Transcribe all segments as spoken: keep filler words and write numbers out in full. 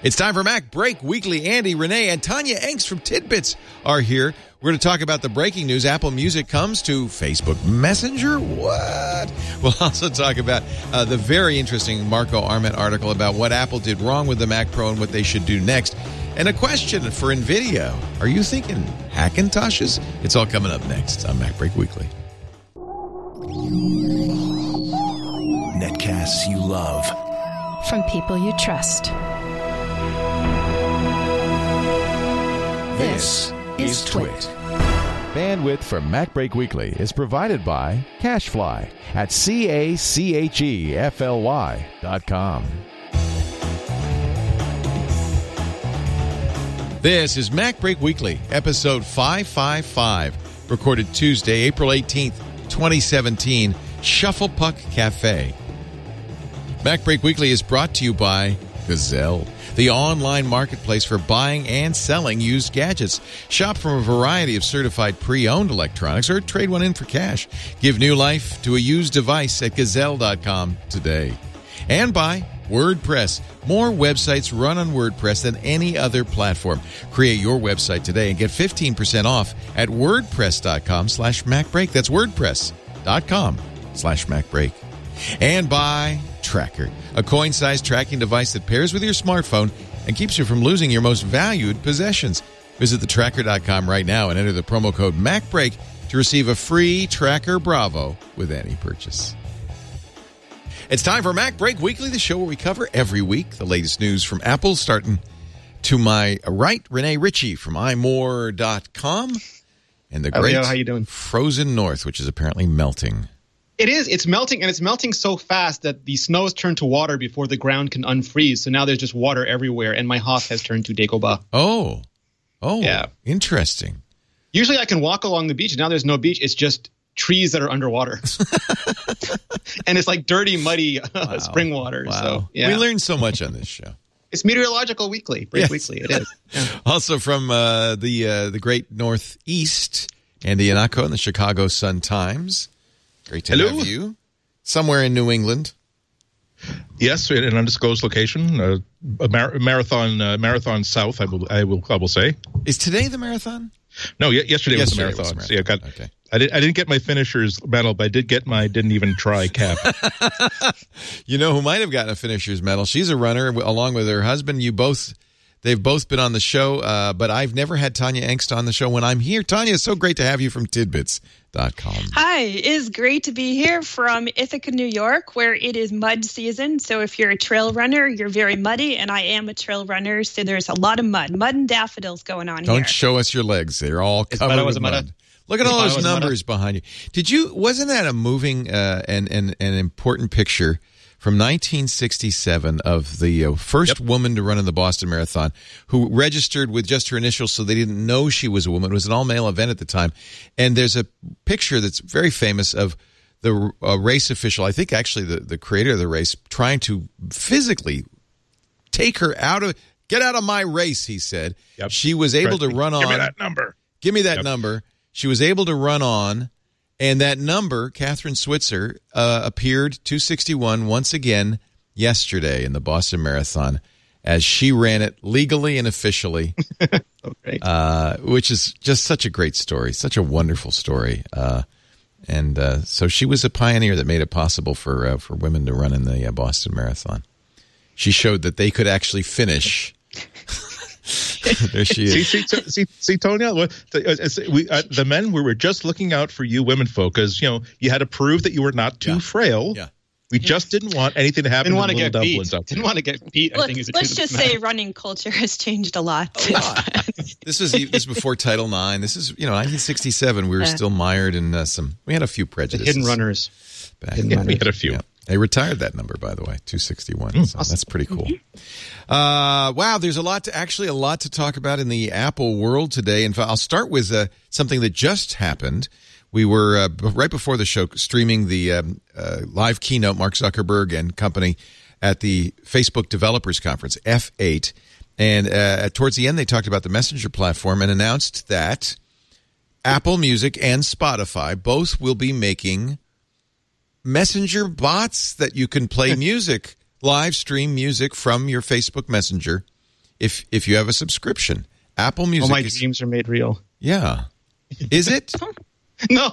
It's time for Mac Break Weekly. Andy, Renee, and Tanya Engst from Tidbits are here. We're going to talk about the breaking news. Apple Music comes to Facebook Messenger. What? We'll also talk about uh, the very interesting Marco Arment article about what Apple did wrong with the Mac Pro and what they should do next. And a question for NVIDIA. Are you thinking Hackintoshes? It's all coming up next on Mac Break Weekly. Netcasts you love. From people you trust. This is Twit. Bandwidth for Mac Break Weekly is provided by CacheFly at C A C H E F L Y dot com. This is Mac Break Weekly, episode five fifty-five, recorded Tuesday, April eighteenth, twenty seventeen, Shufflepuck Cafe. Mac Break Weekly is brought to you by Gazelle, the online marketplace for buying and selling used gadgets. Shop from a variety of certified pre-owned electronics or trade one in for cash. Give new life to a used device at gazelle dot com today. And by WordPress. More websites run on WordPress than any other platform. Create your website today and get fifteen percent off at wordpress dot com slash macbreak. That's wordpress dot com slash macbreak. And by Tracker, a coin-sized tracking device that pairs with your smartphone and keeps you from losing your most valued possessions. Visit the tracker dot com right now and enter the promo code MacBreak to receive a free Tracker Bravo with any purchase. It's time for Mac Break Weekly, the show where we cover every week the latest news from Apple, starting to my right, Renee Ritchie from i more dot com, and the great How you doing? Frozen North, which is apparently melting. It is. It's melting, and it's melting so fast that the snow has turned to water before the ground can unfreeze. So now there's just water everywhere, and my house has turned to Dagobah. Oh. Oh, yeah. Interesting. Usually I can walk along the beach. Now there's no beach. It's just trees that are underwater. And it's like dirty, muddy Wow. spring water. Wow. So, yeah. We learn so much on this show. It's Meteorological Weekly. Break Yes. Weekly. It is. Yeah. Also from uh, the uh, the great Northeast, Andy Iannacco in the Chicago Sun-Times. Great to Hello. have you. Somewhere in New England. Yes, in an undisclosed location, uh, a mar- marathon, uh, marathon south. I will, I will, I will say. Is today the marathon? No, y- yesterday, Yesterday was the was marathon. the marathon. See, I got. Okay. I didn't. I didn't get my finisher's medal, but I did get my didn't even try cap. You know who might have gotten a finisher's medal? She's a runner along with her husband. You both, they've both been on the show, uh, but I've never had Tanya Engst on the show when I'm here. Tanya, it's so great to have you from tidbits dot com. Hi, it is great to be here from Ithaca, New York, where it is mud season. So if you're a trail runner, you're very muddy, and I am a trail runner, so there's a lot of mud. Mud and daffodils going on Don't here. show us your legs. They're all Is covered Mudda- with was it Mudda? mud. Look at all Is those Mudda- was it numbers behind you. Did you, wasn't that a moving uh, and, and, and important picture from nineteen sixty-seven of the uh, first Yep. woman to run in the Boston Marathon, who registered with just her initials so they didn't know she was a woman. It was an all-male event at the time. And there's a picture that's very famous of the uh, race official, I think actually the, the creator of the race, trying to physically take her out of, get out of my race, he said. Yep. She was able to run on. Give me that number. Give me that Yep. number. She was able to run on, and that number, Catherine Switzer, uh, appeared two sixty-one once again yesterday in the Boston Marathon as she ran it legally and officially, So great. uh, which is just such a great story, such a wonderful story. Uh, and uh, so she was a pioneer that made it possible for uh, for women to run in the uh, Boston Marathon. She showed that they could actually finish. There she is. See, see, see, see, see Tonya, what- the, uh, it's- we, uh, the men, we were just looking out for you women folk, because, you know, you had to prove that you were not too Yeah. frail. Yeah. We just didn't want anything to happen Didn't want to to get little beat. Dublin's up Didn't want to get beat, I Let's, think is the let's truth of just the say matter. running culture has changed a lot. This was this was before Title nine. This is, you know, nineteen sixty-seven. We were still mired in uh, some. We had a few The prejudices. hidden runners. Back Hidden then. runners. We had a few. Yeah. They retired that number, by the way, two sixty-one. So that's pretty cool. Uh, wow, there's a lot to actually a lot to talk about in the Apple world today. In fact, I'll start with uh, something that just happened. We were uh, b- right before the show streaming the um, uh, live keynote, Mark Zuckerberg and company at the Facebook Developers Conference, F eight. And uh, towards the end, they talked about the Messenger platform and announced that Apple Music and Spotify both will be making Messenger bots that you can play music, live stream music from your Facebook Messenger if if you have a subscription. Apple Music. Oh, my is, dreams are made real. Yeah. Is it? No.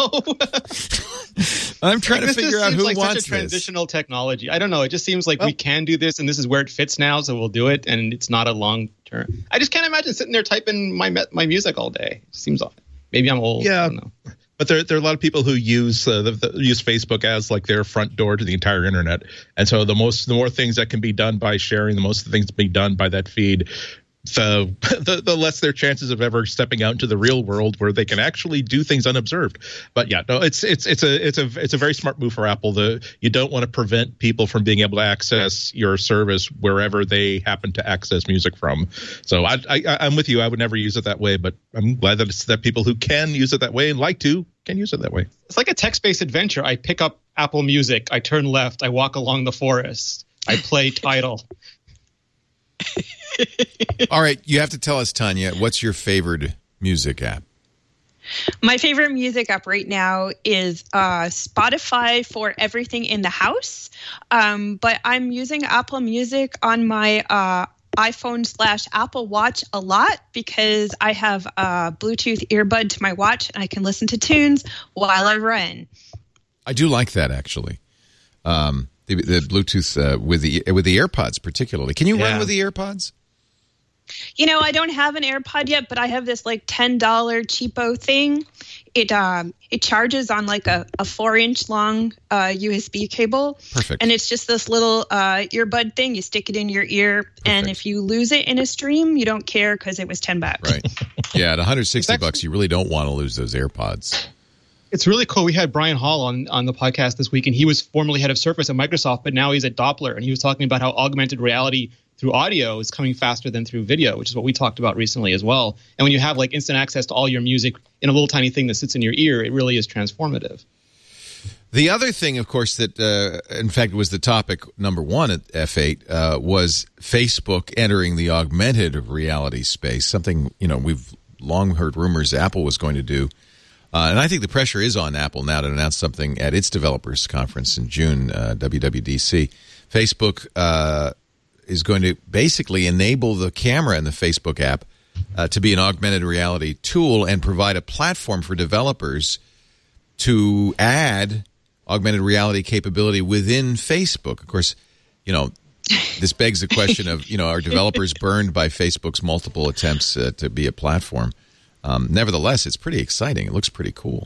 I'm trying Like, to this figure just out seems who like wants such a this. transitional technology. I don't know. It just seems like Well- we can do this, and this is where it fits now, so we'll do it. And it's not a long term. I just can't imagine sitting there typing my me- my music all day. It seems odd. Maybe I'm old. Yeah. I don't know. But there, there are a lot of people who use uh, the, the, use Facebook as like their front door to the entire internet, and so the most, the more things that can be done by sharing, the most things be done by that feed, the, the the less their chances of ever stepping out into the real world where they can actually do things unobserved. But yeah, no, it's it's it's a it's a it's a very smart move for Apple. The you don't want to prevent people from being able to access your service wherever they happen to access music from. So I, I I'm with you. I would never use it that way, but I'm glad that it's that people who can use it that way and like to can use it that way. It's like a text-based adventure. I pick up Apple Music. I turn left. I walk along the forest. I play Tidal. All right, you have to tell us, Tanya, what's your favorite music app? My favorite music app right now is uh, Spotify for everything in the house. Um, but I'm using Apple Music on my uh, iPhone slash Apple Watch a lot because I have a Bluetooth earbud to my watch and I can listen to tunes while I run. I do like that, actually. Um, the, the Bluetooth uh, with the with the AirPods, particularly. Can you Yeah. run with the AirPods? You know, I don't have an AirPod yet, but I have this like ten dollar cheapo thing. It um it charges on like a, a four inch long uh, U S B cable. Perfect. And it's just this little uh, earbud thing. You stick it in your ear, and if you lose it in a stream, you don't care because it was ten bucks. Right. Yeah, at one hundred sixty It's actually- bucks, you really don't want to lose those AirPods. It's really cool. We had Brian Hall on, on the podcast this week, and he was formerly head of Surface at Microsoft, but now he's at Doppler, and he was talking about how augmented reality through audio is coming faster than through video, which is what we talked about recently as well. And when you have like instant access to all your music in a little tiny thing that sits in your ear, it really is transformative. The other thing, of course, that uh, in fact was the topic number one at F eight uh, was Facebook entering the augmented reality space, something, you know, we've long heard rumors Apple was going to do. Uh, and I think the pressure is on Apple now to announce something at its developers conference in June, uh, W W D C. Facebook uh, is going to basically enable the camera in the Facebook app uh, to be an augmented reality tool and provide a platform for developers to add augmented reality capability within Facebook. Of course, you know, this begs the question of, you know, are developers burned by Facebook's multiple attempts uh, to be a platform? Um, nevertheless, it's pretty exciting. It looks pretty cool.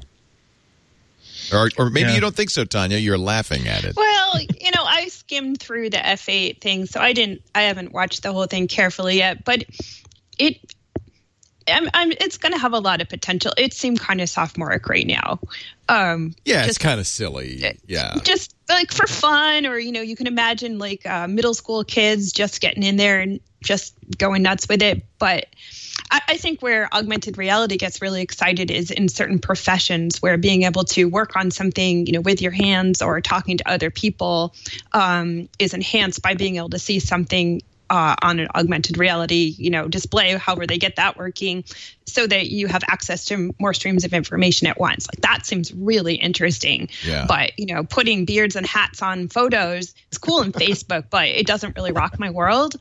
Or, or maybe Yeah. you don't think so, Tanya. You're laughing at it. Well, you know, I skimmed through the F eight thing, so I didn't. I haven't watched the whole thing carefully yet, but it. I'm, I'm, it's going to have a lot of potential. It seemed kind of sophomoric right now. Um, Yeah, it's just- kind of silly. Yeah. just like for fun, or you know, you can imagine like uh, middle school kids just getting in there and just going nuts with it. But I, I think where augmented reality gets really excited is in certain professions where being able to work on something, you know, with your hands or talking to other people um, is enhanced by being able to see something uh, on an augmented reality, you know, display, however they get that working, so that you have access to more streams of information at once. Like that seems really interesting. Yeah. But, you know, putting beards and hats on photos is cool in Facebook, but it doesn't really rock my world.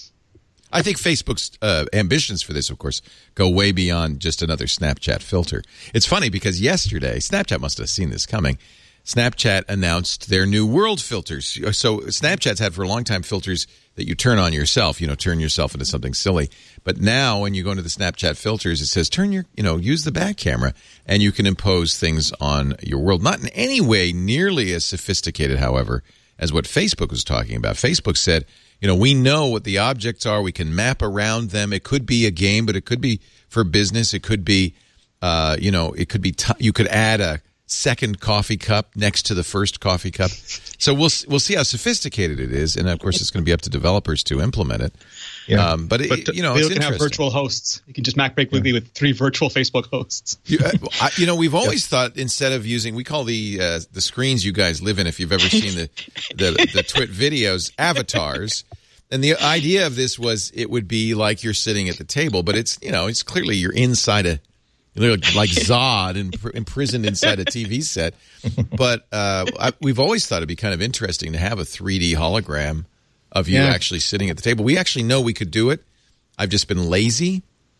I think Facebook's uh, ambitions for this, of course, go way beyond just another Snapchat filter. It's funny because yesterday, Snapchat must have seen this coming. Snapchat announced their new world filters. So Snapchat's had for a long time filters that you turn on yourself, you know, turn yourself into something silly. But now when you go into the Snapchat filters, it says turn your, you know, use the back camera and you can impose things on your world. Not in any way nearly as sophisticated, however, as what Facebook was talking about. Facebook said, you know, we know what the objects are. We can map around them. It could be a game, but it could be for business. It could be, uh, you know, it could be, t- you could add a second coffee cup next to the first coffee cup. So we'll we'll see how sophisticated it is, and of course, it's going to be up to developers to implement it. Yeah. Um, but, it, But, you know, They it's can have interesting. virtual hosts. You can just Mac Break Weekly with three virtual Facebook hosts. You, uh, I, you know, we've always thought instead of using, we call the uh, the screens you guys live in. If you've ever seen the the, the Twit videos, avatars. And the idea of this was it would be like you're sitting at the table, but it's, you know, it's clearly you're inside a, you're like Zod and imprisoned inside a T V set. But uh, I, we've always thought it'd be kind of interesting to have a three D hologram of you Yeah. actually sitting at the table. We actually know we could do it. I've just been lazy.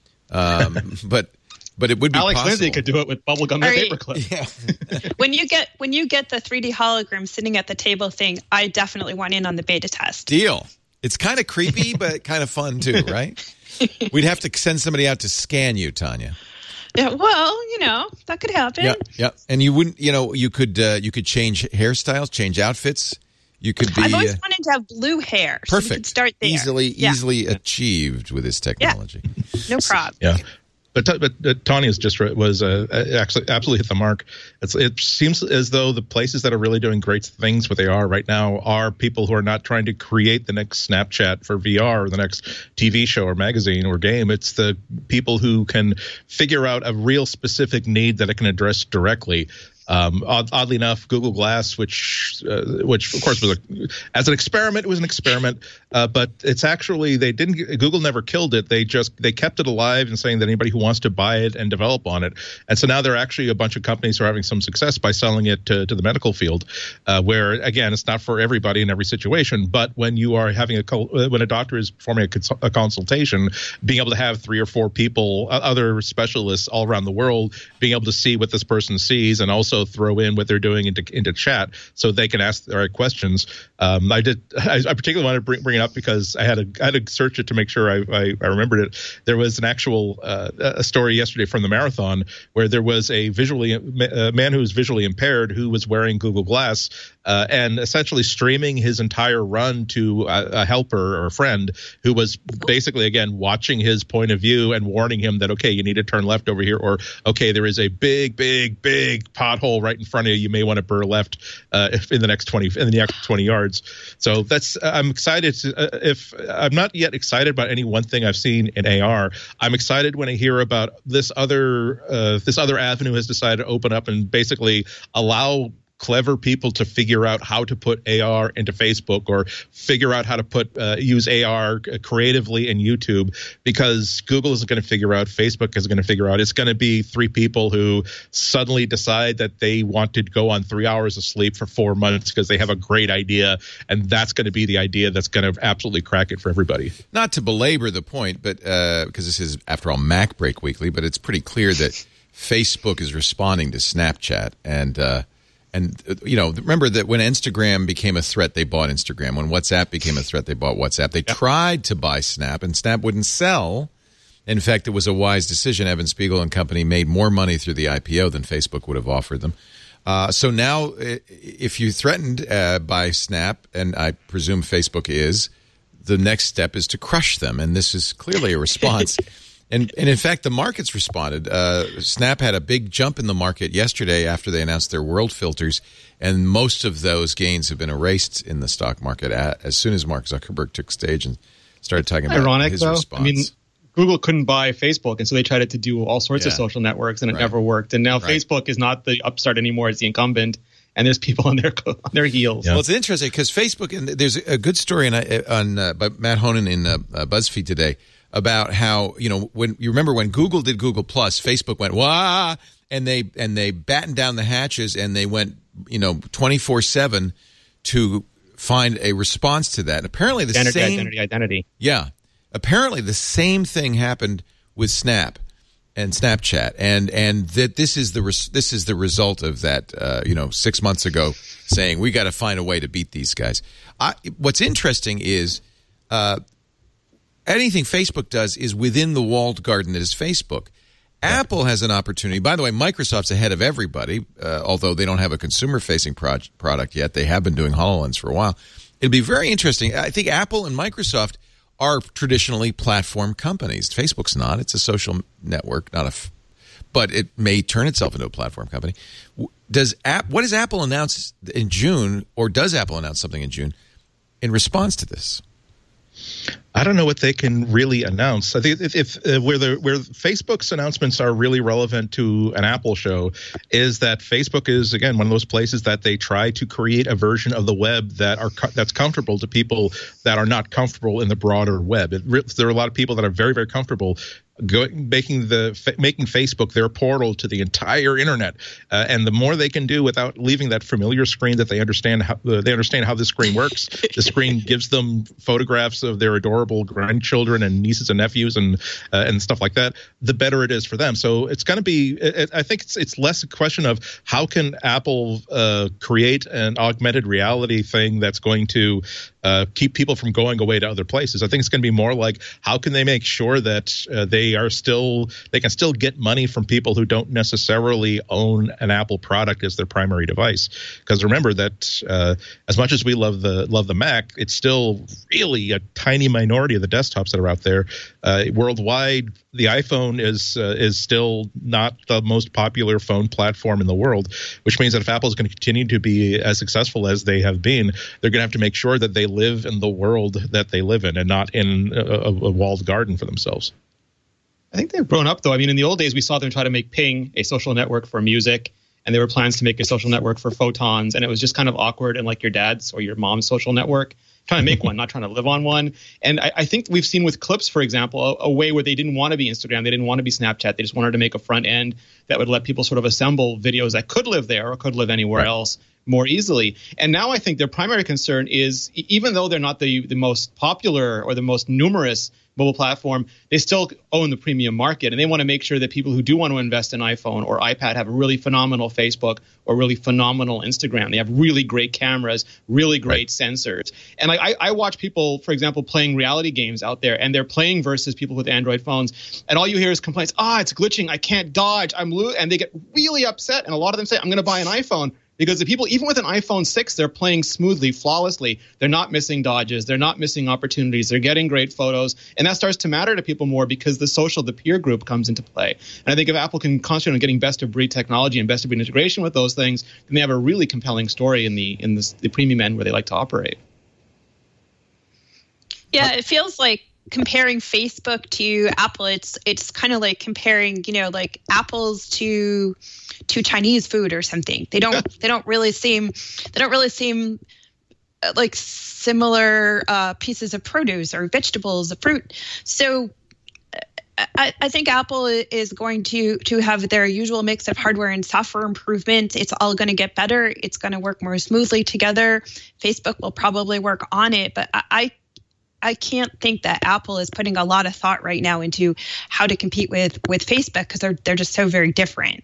Um, but but it would be Alex possible. Lindsay could do it with bubblegum and Right. paperclip. Yeah. when you get when you get the three D hologram sitting at the table thing, I definitely want in on the beta test. Deal. It's kind of creepy, but kind of fun too, right? We'd have to send somebody out to scan you, Tanya. Yeah, well, you know, that could happen. Yeah, yeah. And you wouldn't, you know, you could uh, you could change hairstyles, change outfits. You could be I've always uh, wanted to have blue hair. So perfect. we could start there. Easily, Yeah. easily achieved with this technology. No problem. Yeah. But, but uh, Tanya's just re- was uh, actually absolutely hit the mark. It's, it seems as though the places that are really doing great things with A R right now are people who are not trying to create the next Snapchat for V R or the next T V show or magazine or game. It's the people who can figure out a real specific need that it can address directly. Um, odd, oddly enough, Google Glass, which, uh, which of course was a, as an experiment, it was an experiment. Uh, but it's actually they didn't. Google never killed it. They just they kept it alive and saying that anybody who wants to buy it and develop on it. And so now there are actually a bunch of companies who are having some success by selling it to, to the medical field, uh, where again it's not for everybody in every situation. But when you are having a when a doctor is performing a, cons- a consultation, being able to have three or four people, other specialists all around the world, being able to see what this person sees and also throw in what they're doing into into chat so they can ask the right questions. Um, I did. I, I particularly wanted to bring, bring it up because I had a I had to search it to make sure I, I, I remembered it. There was an actual uh, a story yesterday from the marathon where there was a visually a man who was visually impaired who was wearing Google Glass uh, and essentially streaming his entire run to a, a helper or a friend who was basically again watching his point of view and warning him that okay, you need to turn left over here, or okay, there is a big big big pothole right in front of you. You may want to burr left uh, if in the next twenty in the next twenty yards. So that's I'm excited. To, uh, if I'm not yet excited about any one thing I've seen in A R, I'm excited when I hear about this other uh, this other avenue has decided to open up and basically allow clever people to figure out how to put A R into Facebook or figure out how to put uh, use A R creatively in YouTube, because Google isn't going to figure out, Facebook isn't going to figure out. It's going to be three people who suddenly decide that they want to go on three hours of sleep for four months because they have a great idea, and that's going to be the idea that's going to absolutely crack it for everybody. Not to belabor the point, but uh, because this is, after all, Mac Break Weekly, but it's pretty clear that Facebook is responding to Snapchat. And, uh, and uh, you know, remember that when Instagram became a threat, they bought Instagram. When WhatsApp became a threat, they bought WhatsApp. They yep. tried to buy Snap, and Snap wouldn't sell. In fact, it was a wise decision. Evan Spiegel and company made more money through the I P O than Facebook would have offered them. Uh, so now, if you threatened uh, by Snap, and I presume Facebook is, the next step is to crush them. And this is clearly a response. and, and in fact, the market's responded. Uh, Snap had a big jump in the market yesterday after they announced their world filters. And most of those gains have been erased in the stock market as soon as Mark Zuckerberg took stage and started talking about Ironic, his though. response. I mean, Google couldn't buy Facebook, and so they tried to do all sorts yeah. of social networks, and it right. never worked. And now right. Facebook is not the upstart anymore; it's the incumbent, and there's people on their on their heels. Yeah. Well, it's interesting because Facebook, and there's a good story on, on uh, by Matt Honan in uh, uh, BuzzFeed today about how, you know, when you remember when Google did Google Plus, Facebook went wah, and they and they battened down the hatches, and they went, you know, twenty-four seven to find a response to that. And apparently, the identity, same identity, identity. Yeah. Apparently, the same thing happened with Snap and Snapchat, and and that this is the res- this is the result of that. Uh, you know, six months ago, saying we got to find a way to beat these guys. I, what's interesting is uh, anything Facebook does is within the walled garden that is Facebook. Yeah. Apple has an opportunity. By the way, Microsoft's ahead of everybody, uh, although they don't have a consumer-facing pro- product yet. They have been doing HoloLens for a while. It'll be very interesting. I think Apple and Microsoft are traditionally platform companies. Facebook's not. It's a social network, not a, f- but it may turn itself into a platform company. Does app? What does Apple announce in June, or does Apple announce something in June in response to this? I don't know what they can really announce. I think if, if uh, where the where Facebook's announcements are really relevant to an Apple show is that Facebook is, again, one of those places that they try to create a version of the web that are that's comfortable to people that are not comfortable in the broader web. It, there are a lot of people that are very very comfortable Go, making the making Facebook their portal to the entire internet, uh, and the more they can do without leaving that familiar screen that they understand how uh, they understand how the screen works. The screen gives them photographs of their adorable grandchildren and nieces and nephews and uh, and stuff like that. The better it is for them. So it's going to be. It, I think it's it's less a question of how can Apple uh, create an augmented reality thing that's going to uh, keep people from going away to other places. I think it's going to be more like how can they make sure that uh, they They are still they can still get money from people who don't necessarily own an Apple product as their primary device. Because remember that uh, as much as we love the love the Mac, it's still really a tiny minority of the desktops that are out there. Uh, worldwide, the iPhone is uh, is still not the most popular phone platform in the world, which means that if Apple is going to continue to be as successful as they have been, they're going to have to make sure that they live in the world that they live in and not in a, a walled garden for themselves. I think they've grown up, though. I mean, in the old days, we saw them try to make Ping a social network for music, and there were plans to make a social network for photons, and it was just kind of awkward and like your dad's or your mom's social network, trying to make one, not trying to live on one. And I, I think we've seen with Clips, for example, a, a way where they didn't want to be Instagram, they didn't want to be Snapchat, they just wanted to make a front end that would let people sort of assemble videos that could live there or could live anywhere right. else more easily. And now I think their primary concern is, even though they're not the, the most popular or the most numerous mobile platform, they still own the premium market, and they want to make sure that people who do want to invest in iPhone or iPad have a really phenomenal Facebook or really phenomenal Instagram. They have really great cameras, really great right. sensors. And I, I watch people, for example, playing reality games out there, and they're playing versus people with Android phones, and all you hear is complaints, ah, oh, it's glitching, I can't dodge, I'm lo-, and they get really upset, and a lot of them say, I'm going to buy an iPhone. Because the people, even with an iPhone six, they're playing smoothly, flawlessly. They're not missing dodges. They're not missing opportunities. They're getting great photos. And that starts to matter to people more because the social, the peer group comes into play. And I think if Apple can concentrate on getting best-of-breed technology and best-of-breed integration with those things, then they have a really compelling story in the in the, the premium end where they like to operate. Yeah, it feels like comparing Facebook to Apple, it's it's kind of like comparing, you know, like apples to to Chinese food or something. They don't they don't really seem they don't really seem like similar uh, pieces of produce or vegetables or fruit. So I, I think Apple is going to to have their usual mix of hardware and software improvement. It's all going to get better. It's going to work more smoothly together. Facebook will probably work on it, but I, I I can't think that Apple is putting a lot of thought right now into how to compete with with Facebook because they're they're just so very different.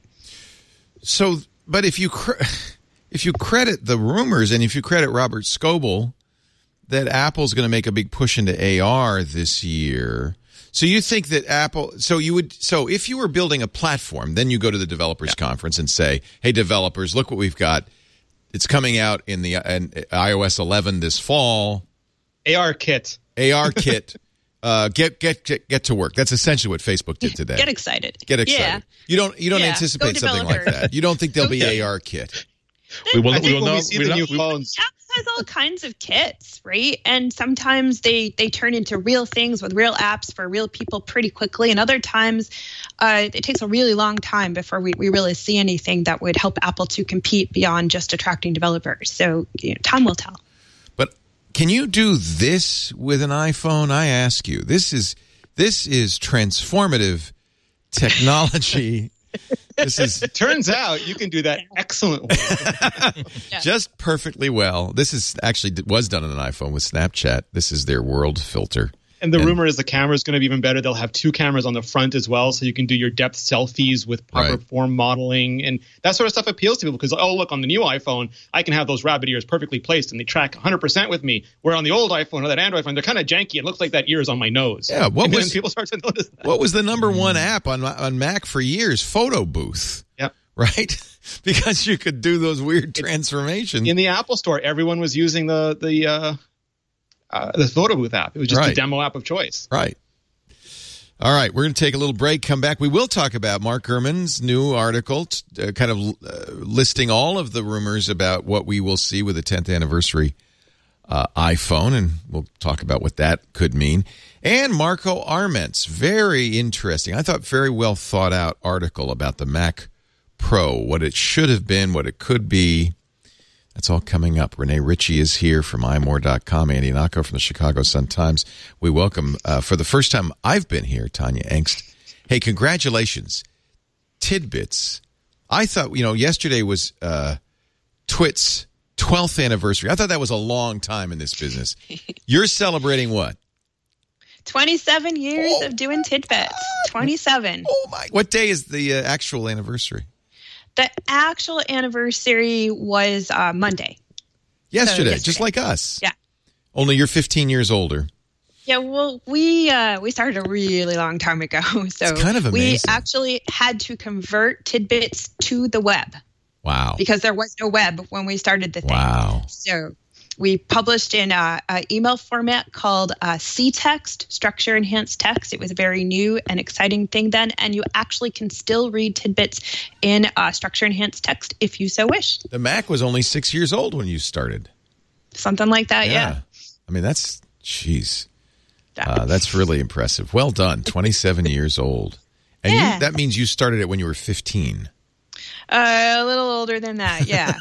So, but if you cre- if you credit the rumors and if you credit Robert Scoble that Apple's going to make a big push into A R this year, so you think that Apple, so you would, so if you were building a platform, then you go to the developers yeah. conference and say, "Hey, developers, look what we've got. It's coming out in the in iOS eleven this fall. A R kit, A R kit." Uh, get, get get get to work. That's essentially what Facebook did today. Get excited. Get excited. Yeah. You don't you don't yeah. anticipate something like that. You don't think there'll be A R kit. We will. I think we will when know, we see we the know, new we, phones. Apple has all kinds of kits, right? And sometimes they they turn into real things with real apps for real people pretty quickly, and other times uh, it takes a really long time before we, we really see anything that would help Apple to compete beyond just attracting developers. So you know, time will tell. But can you do this with an iPhone? I ask you. This is. This is transformative technology. This is. It turns out you can do that excellently. Yeah. Just perfectly well. This is actually was done on an iPhone with Snapchat. This is their world filter. And the and, rumor is the camera is going to be even better. They'll have two cameras on the front as well, so you can do your depth selfies with proper right. form modeling. And that sort of stuff appeals to people because, oh, look, on the new iPhone, I can have those rabbit ears perfectly placed, and they track one hundred percent with me. Where on the old iPhone or that Android phone, they're kind of janky. It looks like that ear is on my nose. Yeah, what and was, then people start to notice that. What was the number one app on on Mac for years? Photo Booth. Yep. Right? Because you could do those weird transformations. In the Apple Store, everyone was using the the uh, uh, the Photo Booth app. It was just right. the demo app of choice. Right. All right, we're going to take a little break, come back. We will talk about Mark Gurman's new article, uh, kind of uh, listing all of the rumors about what we will see with the tenth anniversary uh, iPhone, and we'll talk about what that could mean. And Marco Arment's very interesting, I thought very well thought out article about the Mac Pro, what it should have been, what it could be. That's all coming up. Renee Ritchie is here from i more dot com. Andy Nacco from the Chicago Sun-Times. We welcome, uh, for the first time I've been here, Tanya Engst Hey, congratulations. Tidbits. I thought, you know, yesterday was uh, Twit's twelfth anniversary. I thought that was a long time in this business. You're celebrating what? twenty-seven years Oh, of doing Tidbits. twenty-seven. Oh, my. What day is the uh, actual anniversary? The actual anniversary was uh, Monday. Yesterday, yesterday, just like us. Yeah. Only you're fifteen years older. Yeah, well, we uh, we started a really long time ago. So It's kind of we amazing. actually had to convert Tidbits to the web Wow. because there was no web when we started the thing. Wow. So we published in a, a email format called uh, C-Text, Structure Enhanced Text. It was a very new and exciting thing then, and you actually can still read Tidbits in uh, Structure Enhanced Text if you so wish. The Mac was only six years old when you started. Something like that, yeah. I mean, that's, jeez. Yeah. Uh, that's really impressive. Well done. twenty-seven years old. And Yeah. you, that means you started it when you were fifteen. Uh, a little older than that, yeah.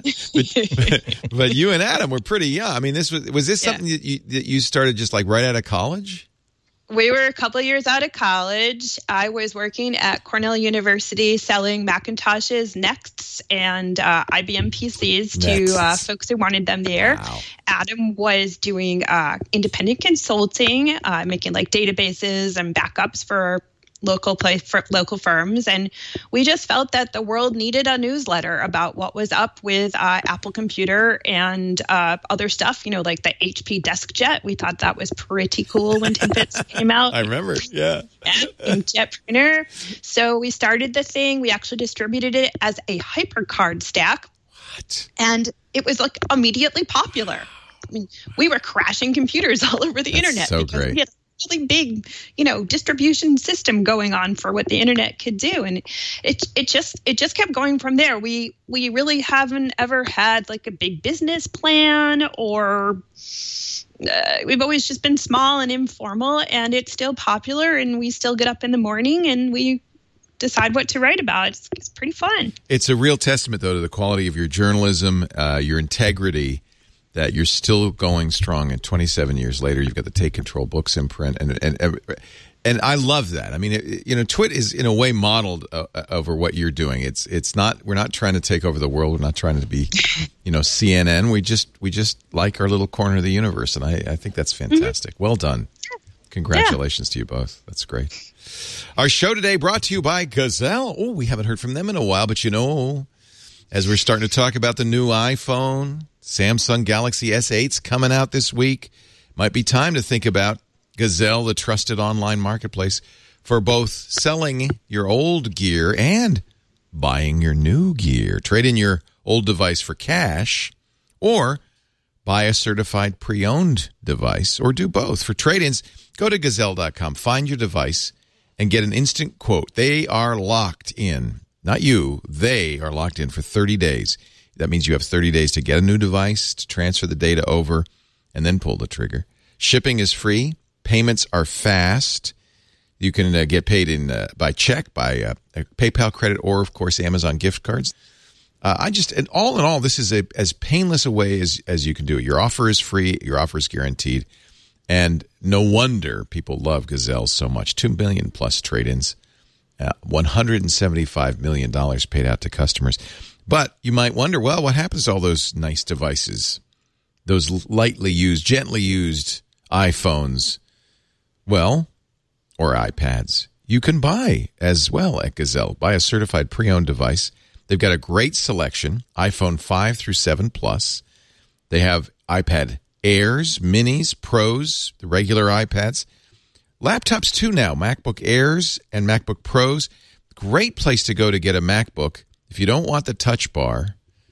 But, but you and Adam were pretty young. I mean, this was was this Yeah. something that you, that you started just like right out of college? We were a couple of years out of college. I was working at Cornell University selling Macintoshes, Nexts, and uh, I B M P Cs to uh, Nexts. folks who wanted them there. Wow. Adam was doing uh, independent consulting, uh, making like databases and backups for local place for local firms, and we just felt that the world needed a newsletter about what was up with uh, Apple Computer and uh, other stuff. You know, like the H P DeskJet. We thought that was pretty cool when Tidbits came out. I remember. Yeah. Inkjet printer. So we started the thing. We actually distributed it as a HyperCard stack, What? and it was like immediately popular. I mean, we were crashing computers all over the That's internet. so because great. We had a really big, you know, distribution system going on for what the internet could do, and it it just it just kept going from there. We we really haven't ever had like a big business plan, or uh, we've always just been small and informal, and it's still popular, and we still get up in the morning and we decide what to write about. It's, it's pretty fun. It's a real testament, though, to the quality of your journalism, uh, your integrity, that you're still going strong. And twenty-seven years later, you've got the Take Control books imprint, and and and I love that. I mean, it, you know, Twit is in a way modeled uh, over what you're doing. It's it's not we're not trying to take over the world. We're not trying to be, you know, C N N. We just we just like our little corner of the universe, and I, I think that's fantastic. Mm-hmm. Well done. Congratulations yeah. to you both. That's great. Our show today brought to you by Gazelle. Oh, we haven't heard from them in a while, but you know, as we're starting to talk about the new iPhone, Samsung Galaxy S eight's coming out this week, might be time to think about Gazelle, the trusted online marketplace for both selling your old gear and buying your new gear. Trade in your old device for cash, or buy a certified pre-owned device, or do both. For trade-ins, go to gazelle dot com, find your device, and get an instant quote. They are locked in. Not you. They are locked in for thirty days. That means you have thirty days to get a new device, to transfer the data over, and then pull the trigger. Shipping is free. Payments are fast. You can uh, get paid in uh, by check, by uh, a PayPal credit, or, of course, Amazon gift cards. Uh, I just, and all in all, this is a, as painless a way as, as you can do it. Your offer is free. Your offer is guaranteed. And no wonder people love Gazelle so much. Two million plus trade-ins, uh, one hundred seventy-five million dollars paid out to customers. But you might wonder, well, what happens to all those nice devices, those lightly used, gently used iPhones, well, or iPads? You can buy as well at Gazelle. Buy a certified pre-owned device. They've got a great selection, iPhone five through seven Plus. They have iPad Airs, Minis, Pros, the regular iPads. Laptops too now, MacBook Airs and MacBook Pros. Great place to go to get a MacBook if you don't want the touch bar.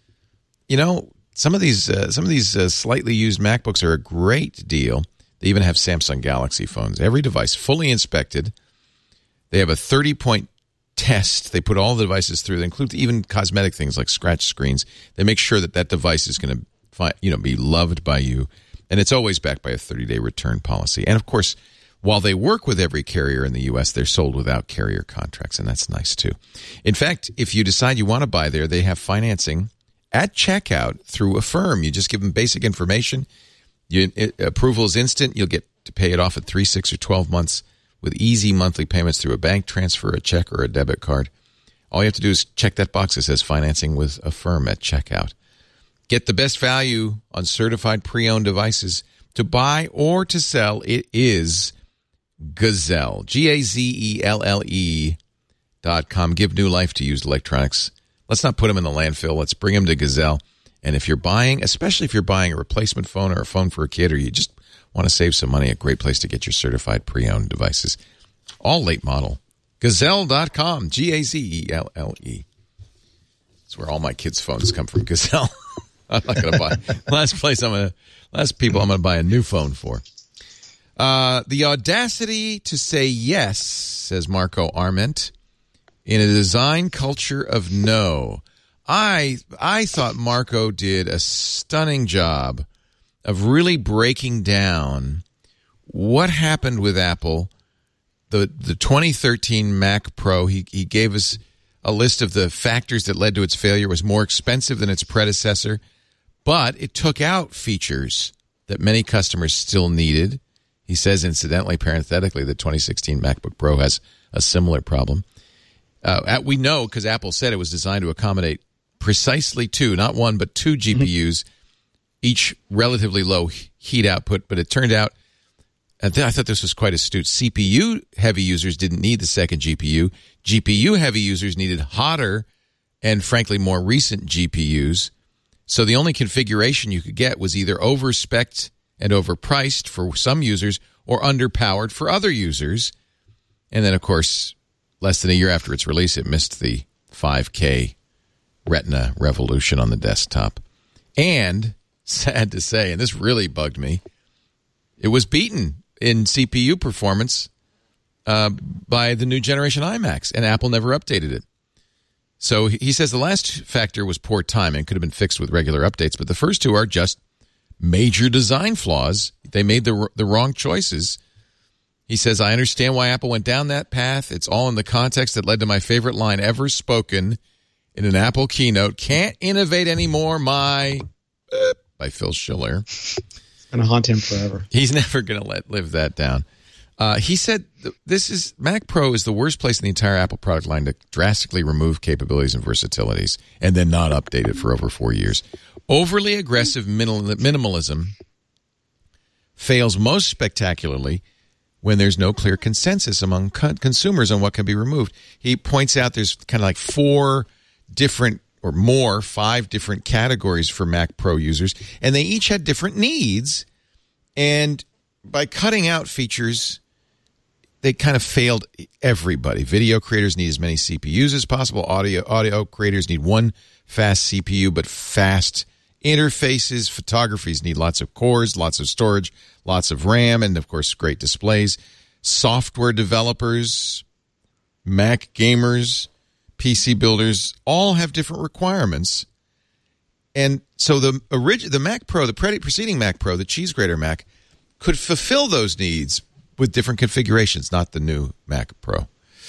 You know, some of these uh, some of these uh, slightly used MacBooks are a great deal. They even have Samsung Galaxy phones. Every device fully inspected. They have a thirty-point test. They put all the devices through. They include even cosmetic things like scratch screens. They make sure that that device is going to find, you know, be loved by you. And it's always backed by a thirty-day return policy. And, of course, while they work with every carrier in the U S, they're sold without carrier contracts, and that's nice, too. In fact, if you decide you want to buy there, they have financing at checkout through Affirm. You just give them basic information. You, it, approval is instant. You'll get to pay it off at three, six, or twelve months with easy monthly payments through a bank transfer, a check, or a debit card. All you have to do is check that box that says financing with Affirm at checkout. Get the best value on certified pre-owned devices. To buy or to sell, it is Gazelle, G A Z E L L E dot com. Give new life to used electronics. Let's not put them in the landfill. Let's bring them to Gazelle. And if you're buying, especially if you're buying a replacement phone or a phone for a kid, or you just want to save some money, a great place to get your certified pre-owned devices. All late model. Gazelle dot com, G A Z E L L E. That's where all my kids' phones come from, Gazelle. I'm not going to buy. Last place I'm going to, last people I'm going to buy a new phone for. Uh, the audacity to say yes, says Marco Arment, in a design culture of no. I I thought Marco did a stunning job of really breaking down what happened with Apple. The the twenty thirteen Mac Pro, he he gave us a list of the factors that led to its failure. It was more expensive than its predecessor, but it took out features that many customers still needed. He says, incidentally, parenthetically, the twenty sixteen MacBook Pro has a similar problem. Uh, we know because Apple said it was designed to accommodate precisely two, not one, but two G P Us, each relatively low heat output. But it turned out, I thought this was quite astute, C P U-heavy users didn't need the second G P U. G P U-heavy users needed hotter and, frankly, more recent G P Us. So the only configuration you could get was either over-spec'd and overpriced for some users or underpowered for other users. And then, of course, less than a year after its release, it missed the five K Retina revolution on the desktop. And, sad to say, and this really bugged me, it was beaten in C P U performance uh, by the new generation iMacs, and Apple never updated it. So he says the last factor was poor timing, could have been fixed with regular updates, but the first two are just major design flaws. They made the the wrong choices. He says, I understand why Apple went down that path. It's all in the context that led to my favorite line ever spoken in an Apple keynote. Can't innovate anymore, my... Uh, by Phil Schiller. It's going to haunt him forever. He's never going to let live that down. Uh, he said, this is Mac Pro is the worst place in the entire Apple product line to drastically remove capabilities and versatilities and then not update it for over four years. Overly aggressive minimal, minimalism fails most spectacularly when there's no clear consensus among co- consumers on what can be removed. He points out there's kind of like four different or more, five different categories for Mac Pro users, and they each had different needs. And by cutting out features, they kind of failed everybody. Video creators need as many C P Us as possible. Audio audio creators need one fast C P U, but fast interfaces. Photographies need lots of cores, lots of storage, lots of RAM, and, of course, great displays. Software developers, Mac gamers, P C builders all have different requirements. And so the orig- the Mac Pro, the pre- preceding Mac Pro, the cheese grater Mac, could fulfill those needs with different configurations, not the new Mac Pro.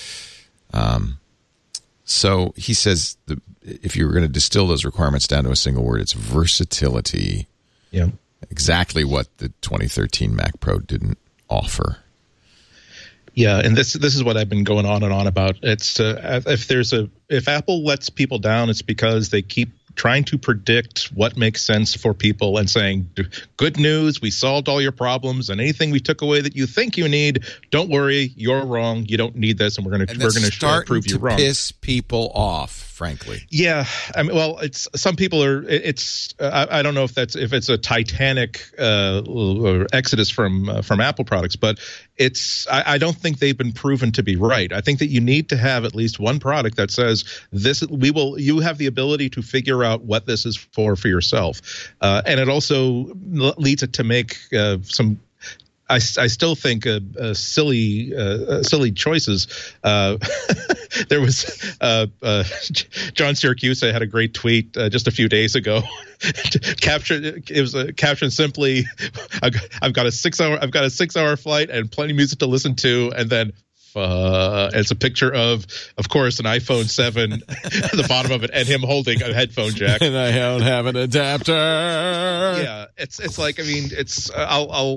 Um, so he says the, if you were going to distill those requirements down to a single word, it's versatility. Yeah. Exactly what the twenty thirteen Mac Pro didn't offer. Yeah, and this this is what I've been going on and on about. It's uh, if there's a if Apple lets people down, it's because they keep trying to predict what makes sense for people and saying, good news, we solved all your problems, and anything we took away that you think you need, don't worry, you're wrong, you don't need this, and we're going to we're going to prove you wrong. Piss people off, frankly. Yeah, I mean, well, it's some people are. It's uh, I, I don't know if that's if it's a Titanic uh, exodus from uh, from Apple products, but it's I, I don't think they've been proven to be right. I think that you need to have at least one product that says this. We will. You have the ability to figure out what this is for for yourself, uh, and it also leads it to make uh, some. I, I still think uh, uh, silly uh, silly choices. Uh, there was uh, uh, John Siracusa had a great tweet uh, just a few days ago. Captured it was a caption simply, I've got, I've got a six hour I've got a six hour flight and plenty of music to listen to, and then. Uh, it's a picture of, of course, an iPhone seven at the bottom of it, and him holding a headphone jack. And I don't have an adapter. Yeah, it's it's like I mean, it's I'll I'll I'll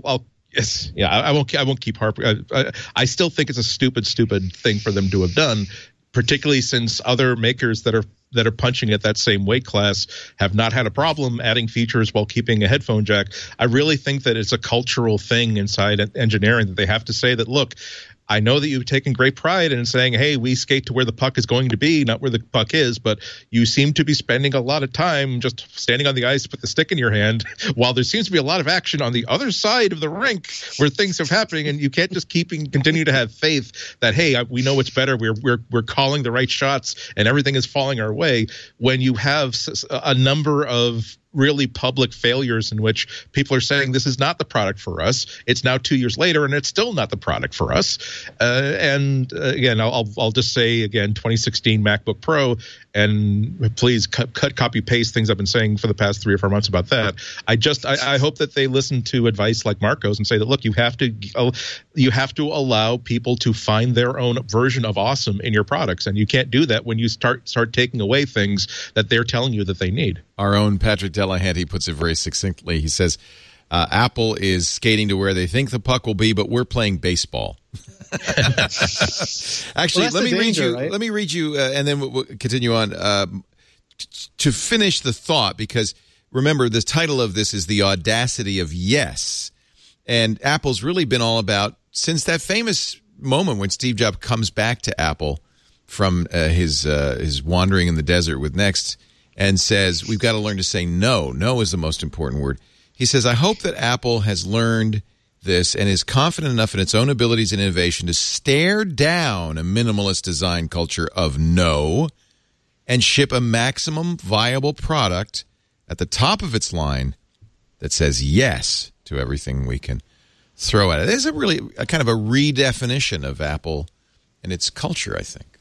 Yes, yeah, I, I won't. I won't keep harping. I, I, I still think it's a stupid, stupid thing for them to have done, particularly since other makers that are that are punching at that same weight class have not had a problem adding features while keeping a headphone jack. I really think that it's a cultural thing inside engineering that they have to say that, look, I know that you've taken great pride in saying, hey, we skate to where the puck is going to be, not where the puck is, but you seem to be spending a lot of time just standing on the ice with the stick in your hand while there seems to be a lot of action on the other side of the rink where things are happening, and you can't just keep and continue to have faith that, hey, we know what's better, we're we're we're calling the right shots and everything is falling our way, when you have a number of really public failures in which people are saying this is not the product for us. It's now two years later and it's still not the product for us. Uh, and uh, again, I'll, I'll just say again, twenty sixteen MacBook Pro, and please cut, cut, copy, paste things I've been saying for the past three or four months about that. I just, I, I hope that they listen to advice like Marco's and say that, look, you have to, uh, you have to allow people to find their own version of awesome in your products. And you can't do that when you start, start taking away things that they're telling you that they need. Our own Patrick Delahanty puts it very succinctly. He says, uh, Apple is skating to where they think the puck will be, but we're playing baseball. Actually, well, let me danger, read you. right? Let me read you, uh, and then we'll, we'll continue on uh, to finish the thought. Because remember, the title of this is "The Audacity of Yes," and Apple's really been all about, since that famous moment when Steve Jobs comes back to Apple from uh, his uh, his wandering in the desert with Next, and says, we've got to learn to say no. No is the most important word. He says, I hope that Apple has learned this and is confident enough in its own abilities and innovation to stare down a minimalist design culture of no and ship a maximum viable product at the top of its line that says yes to everything we can throw at it. There's a really a kind of a redefinition of Apple and its culture, I think.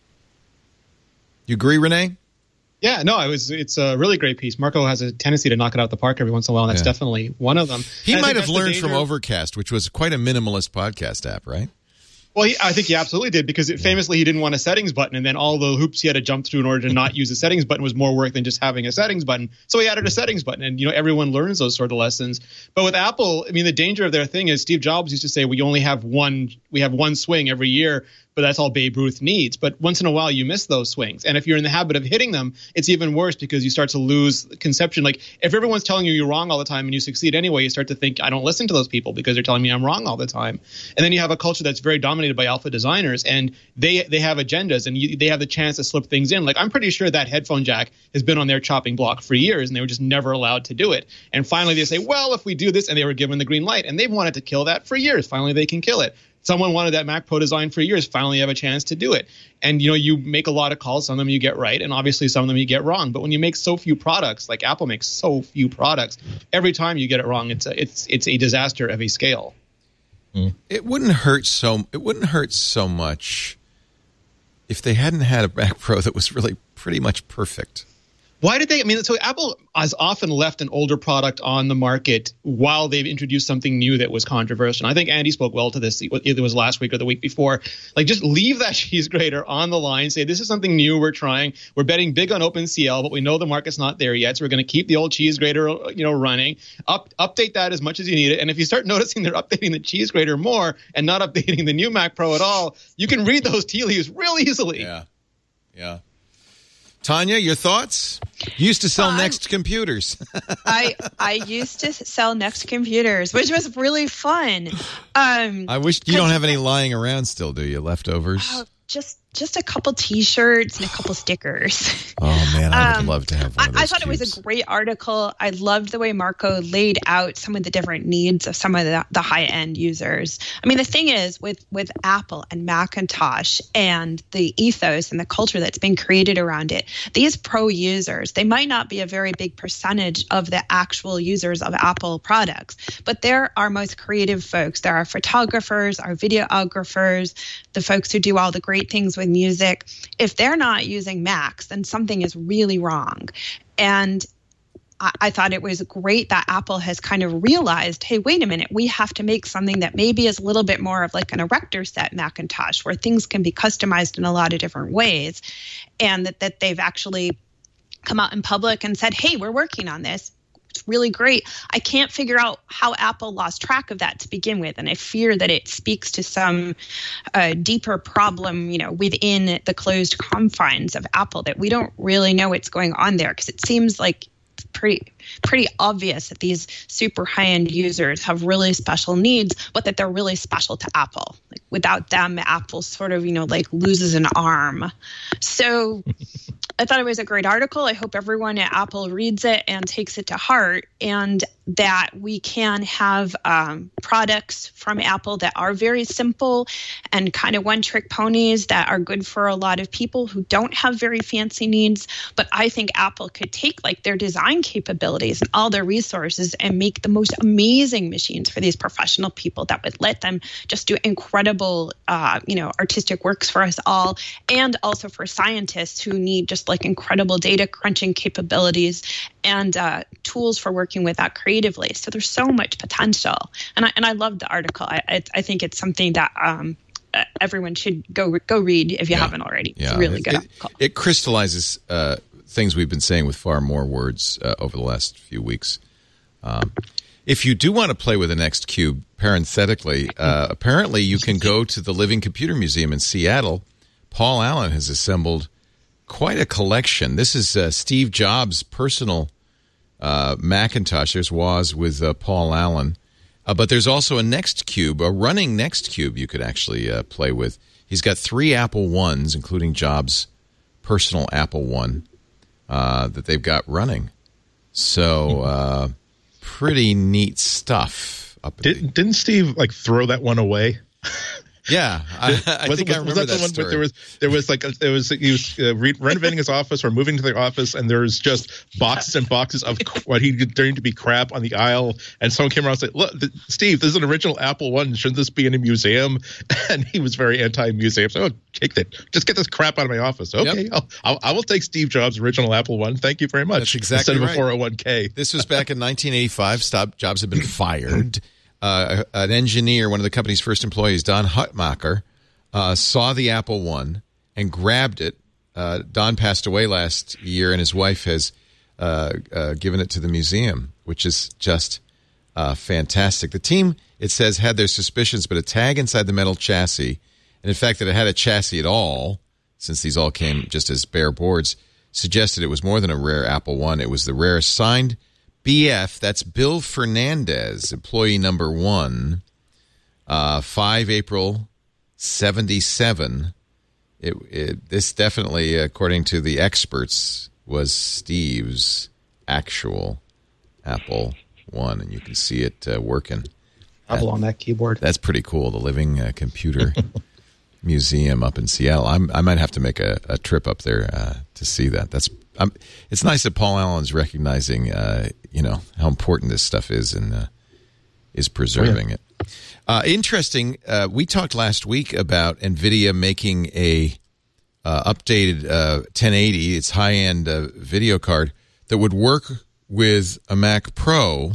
You agree, Renee? Yeah, no, it was. It's a really great piece. Marco has a tendency to knock it out the park every once in a while, and that's Yeah. definitely one of them. He And I might think have that's the learned from danger- Overcast, which was quite a minimalist podcast app, right? Well, he, I think he absolutely did, because it, famously he didn't want a settings button, and then all the hoops he had to jump through in order to not use a settings button was more work than just having a settings button. So he added a settings button, and you know everyone learns those sort of lessons. But with Apple, I mean, the danger of their thing is Steve Jobs used to say we only have one, we have one swing every year, but that's all Babe Ruth needs. But once in a while, you miss those swings, and if you're in the habit of hitting them, it's even worse because you start to lose conception. Like if everyone's telling you you're wrong all the time and you succeed anyway, you start to think I don't listen to those people because they're telling me I'm wrong all the time. And then you have a culture that's very dominated by alpha designers, and they they have agendas, and you, they have the chance to slip things in. Like I'm pretty sure that headphone jack has been on their chopping block for years, and they were just never allowed to do it. And finally, they say, well, if we do this, and they were given the green light, and they've wanted to kill that for years. Finally, they can kill it. Someone wanted that Mac Pro design for years. Finally, you have a chance to do it. And, you know, you make a lot of calls. Some of them you get right, and obviously some of them you get wrong. But when you make so few products, like Apple makes so few products, every time you get it wrong, it's a, it's it's a disaster of a scale. It wouldn't hurt so. It wouldn't hurt so much if they hadn't had a Mac Pro that was really pretty much perfect. Why did they? I mean, so Apple has often left an older product on the market while they've introduced something new that was controversial. I think Andy spoke well to this. Either it was last week or the week before. Like, just leave that cheese grater on the line. Say, this is something new we're trying. We're betting big on OpenCL, but we know the market's not there yet. So we're going to keep the old cheese grater, you know, running. Up, update that as much as you need it. And if you start noticing they're updating the cheese grater more and not updating the new Mac Pro at all, you can read those tea leaves real easily. Yeah, yeah. Tanya, your thoughts? You used to sell Um, Next computers. I I used to sell Next computers, which was really fun. Um, I wish you don't have any lying around still, do you? Leftovers? uh, just just a couple T-shirts and a couple stickers. Oh, man, I would Um, love to have one I, of those I thought it was cubes. a great article. I loved the way Marco laid out some of the different needs of some of the, the high-end users. I mean, the thing is with, with Apple and Macintosh and the ethos and the culture that's been created around it, these pro users, they might not be a very big percentage of the actual users of Apple products, but they're our most creative folks. There are photographers, our videographers, the folks who do all the great things with music. If they're not using Macs, then something is really wrong. And I, I thought it was great that Apple has kind of realized, hey, wait a minute, we have to make something that maybe is a little bit more of like an erector set Macintosh, where things can be customized in a lot of different ways. And that, that they've actually come out in public and said, hey, we're working on this. It's really great. I can't figure out how Apple lost track of that to begin with, and I fear that it speaks to some uh, deeper problem, you know, within the closed confines of Apple that we don't really know what's going on there, because it seems like pretty pretty obvious that these super high-end users have really special needs, but that they're really special to Apple. Like, without them, Apple sort of, you know, like loses an arm. So I thought it was a great article. I hope everyone at Apple reads it and takes it to heart, and that we can have um, products from Apple that are very simple and kind of one-trick ponies that are good for a lot of people who don't have very fancy needs. But I think Apple could take like their design capabilities and all their resources and make the most amazing machines for these professional people that would let them just do incredible, uh, you know, artistic works for us all, and also for scientists who need just like incredible data crunching capabilities and uh, tools for working with that creatively. So there's so much potential, and I and I love the article. I I, I think it's something that um, everyone should go go read if you yeah. haven't already. Yeah. It's a really it, good it, article. It crystallizes uh, things we've been saying with far more words uh, over the last few weeks. Um, if you do want to play with the next cube, parenthetically, uh, apparently you can go to the Living Computer Museum in Seattle. Paul Allen has assembled quite a collection. This is uh, Steve Jobs' personal uh, Macintosh. There's Woz with uh, Paul Allen. Uh, but there's also a Next Cube, a running Next Cube you could actually uh, play with. He's got three Apple Ones, including Jobs' personal Apple One, uh, that they've got running. So uh, pretty neat stuff. Up Did, the, didn't Steve like throw that one away? Yeah, I, I was, think was, I remember was that, that the one story. Where there was there was like a, there was he was uh, re- renovating his office or moving to the office, and there's just boxes and boxes of what he deemed to be crap on the aisle. And someone came around and said, "Look, th- Steve, this is an original Apple One. Shouldn't this be in a museum?" And he was very anti-museum. So, oh, take that. Just get this crap out of my office. Okay, Yep. I'll, I'll, I will take Steve Jobs' original Apple One. Thank you very much. That's exactly Instead right. of a four oh one k. This was back in nineteen eighty-five. Stop. Jobs had been fired. Uh, an engineer, one of the company's first employees, Don Hutmacher, uh, saw the Apple One and grabbed it. Uh, Don passed away last year, and his wife has uh, uh, given it to the museum, which is just uh, fantastic. The team, it says, had their suspicions, but a tag inside the metal chassis, and in fact that it had a chassis at all, since these all came just as bare boards, suggested it was more than a rare Apple One. It was the rarest signed B F, that's Bill Fernandez, employee number one, uh, five April seventy-seven. It, it, this definitely, according to the experts, was Steve's actual Apple One, and you can see it uh, working. Apple on that keyboard. That's pretty cool. The Living uh, Computer Museum up in Seattle. I'm, I might have to make a, a trip up there uh, to see that. That's um, it's nice that Paul Allen's recognizing, uh, you know, how important this stuff is and uh, is preserving oh, yeah. it. Uh, interesting. Uh, we talked last week about NVIDIA making a uh, updated uh, ten eighty, its high-end uh, video card that would work with a Mac Pro.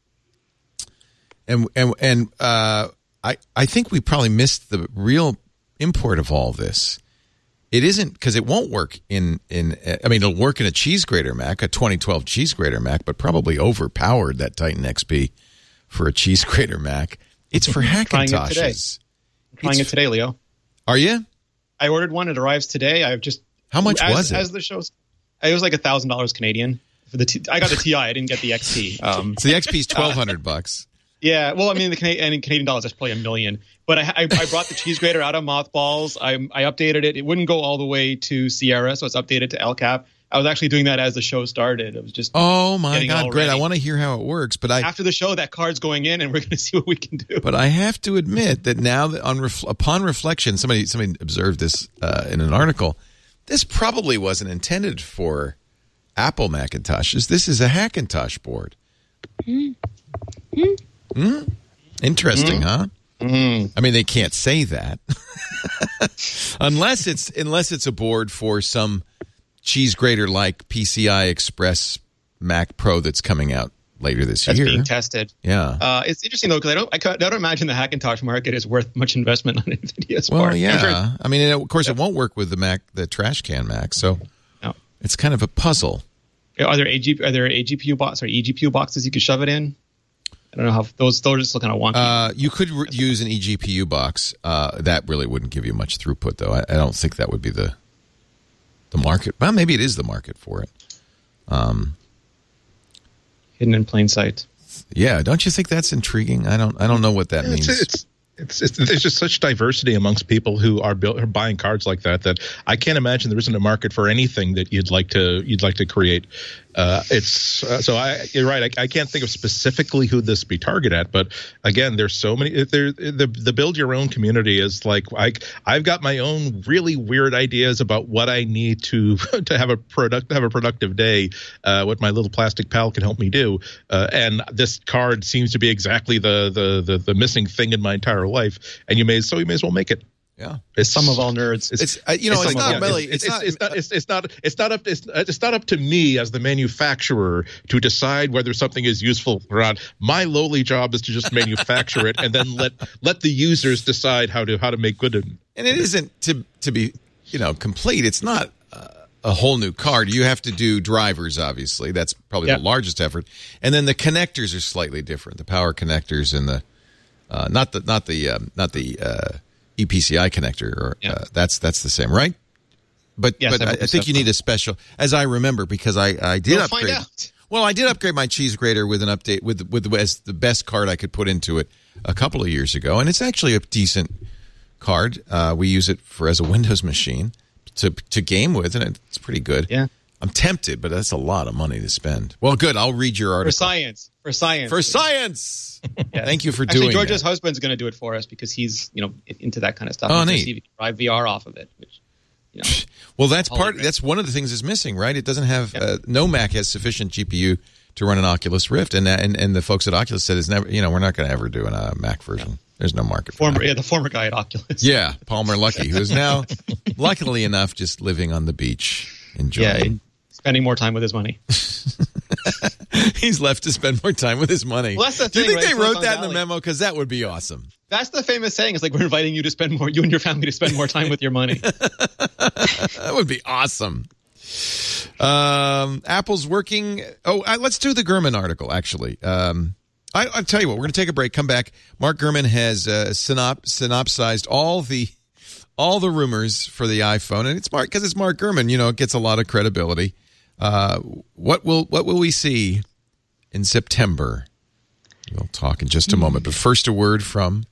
And and and uh, I I think we probably missed the real import of all this. It isn't because it won't work in, in I mean, it'll work in a cheese grater Mac, a twenty twelve cheese grater Mac, but probably overpowered that Titan X P for a cheese grater Mac. It's for Hackintoshes. Trying it today, I'm trying it's, it today, Leo. Are you? I ordered one. It arrives today. I've just how much as, was it? As the show's, it was like a thousand dollars Canadian for the. T, I got the Ti. I didn't get the X T. Um, so the X P is twelve hundred bucks. Yeah, well, I mean, the Canadian, in Canadian dollars, that's probably a million. But I, I, I brought the cheese grater out of mothballs. I, I updated it. It wouldn't go all the way to Sierra, so it's updated to El Cap. I was actually doing that as the show started. It was just oh my god, great! ready. I want to hear how it works, but I after the show, that card's going in, and we're going to see what we can do. But I have to admit that now, that on ref, upon reflection, somebody somebody observed this uh, in an article. This probably wasn't intended for Apple Macintoshes. This is a Hackintosh board. Mm. Mm. Interesting, mm. huh? Mm. I mean, they can't say that unless it's unless it's a board for some cheese grater like P C I Express Mac Pro that's coming out later this that's year. That's being tested. Yeah, uh, it's interesting though because I don't I, I don't imagine the Hackintosh market is worth much investment on NVIDIA's well, part. yeah, sure I mean, of course, it won't work with the Mac, the trash can Mac. So no. It's kind of a puzzle. Are there A G, are there A G P U boxes or eGPU boxes you could shove it in? I don't know how those those just look kind of wonky. Uh, you could re- use an eGPU box. Uh, that really wouldn't give you much throughput, though. I, I don't think that would be the the market. Well, maybe it is the market for it. Um, Hidden in plain sight. Yeah, don't you think that's intriguing? I don't. I don't know what that it's, means. It's, it's it's there's just such diversity amongst people who are, built, are buying cards like that that I can't imagine there isn't a market for anything that you'd like to you'd like to create. Uh, it's uh, so I you're right. I, I can't think of specifically who this be targeted at, but again, there's so many. There the the build your own community is like I I've got my own really weird ideas about what I need to to have a product have a productive day. Uh, what my little plastic pal can help me do, uh, and this card seems to be exactly the, the the the missing thing in my entire life. And you may so you may as well make it. Yeah, it's some of all nerds. It's, it's uh, you know, it's, it's not yeah, really. It's, it's, it's, not. It's, it's not. It's not. It's not up. It's, it's not up to me as the manufacturer to decide whether something is useful or not. My lowly job is to just manufacture it and then let let the users decide how to how to make good. And it isn't to to be you know complete. It's not uh, a whole new card. You have to do drivers. Obviously, that's probably yeah. the largest effort. And then the connectors are slightly different. The power connectors and the uh, not the not the um, not the. Uh, E P C I connector, or yeah. uh, that's that's the same, right? But yes, but I, I think so. you need a special, as I remember, because I I did You'll upgrade. Find out. Well, I did upgrade my cheese grater with an update with with the, as the best card I could put into it a couple of years ago, and it's actually a decent card. Uh, we use it for as a Windows machine to to game with, and it's pretty good. Yeah. I'm tempted, but that's a lot of money to spend. Well, good. I'll read your article. For science. For science. For science. Yes. Thank you for Actually, doing George's that. husband's going to do it for us because he's, you know, into that kind of stuff. Oh, He's neat. see if he can drive V R off of it, which, you know. Well, that's part. Great. That's one of the things that's missing, right? It doesn't have. Yeah. Uh, no Mac has sufficient G P U to run an Oculus Rift, and and and the folks at Oculus said it's never. You know, we're not going to ever do a uh, Mac version. There's no market for former, that. yeah, the former guy at Oculus. Yeah, Palmer Luckey, who is now, luckily enough, just living on the beach, enjoying. Yeah, spending more time with his money. He's left to spend more time with his money. Well, that's the Do you thing, think right? they wrote Silicon that in the Valley. memo? Because that would be awesome. That's the famous saying. It's like we're inviting you to spend more, you and your family to spend more time with your money. That would be awesome. Um, Apple's working. Oh, uh, let's do the Gurman article, actually. Um, I, I'll tell you what, we're going to take a break, come back. Mark Gurman has uh, synop, synopsized all the all the rumors for the iPhone, and it's Mark because it's Mark Gurman. You know, it gets a lot of credibility. Uh, what will what will we see in September? We'll talk in just a moment. But first, a word from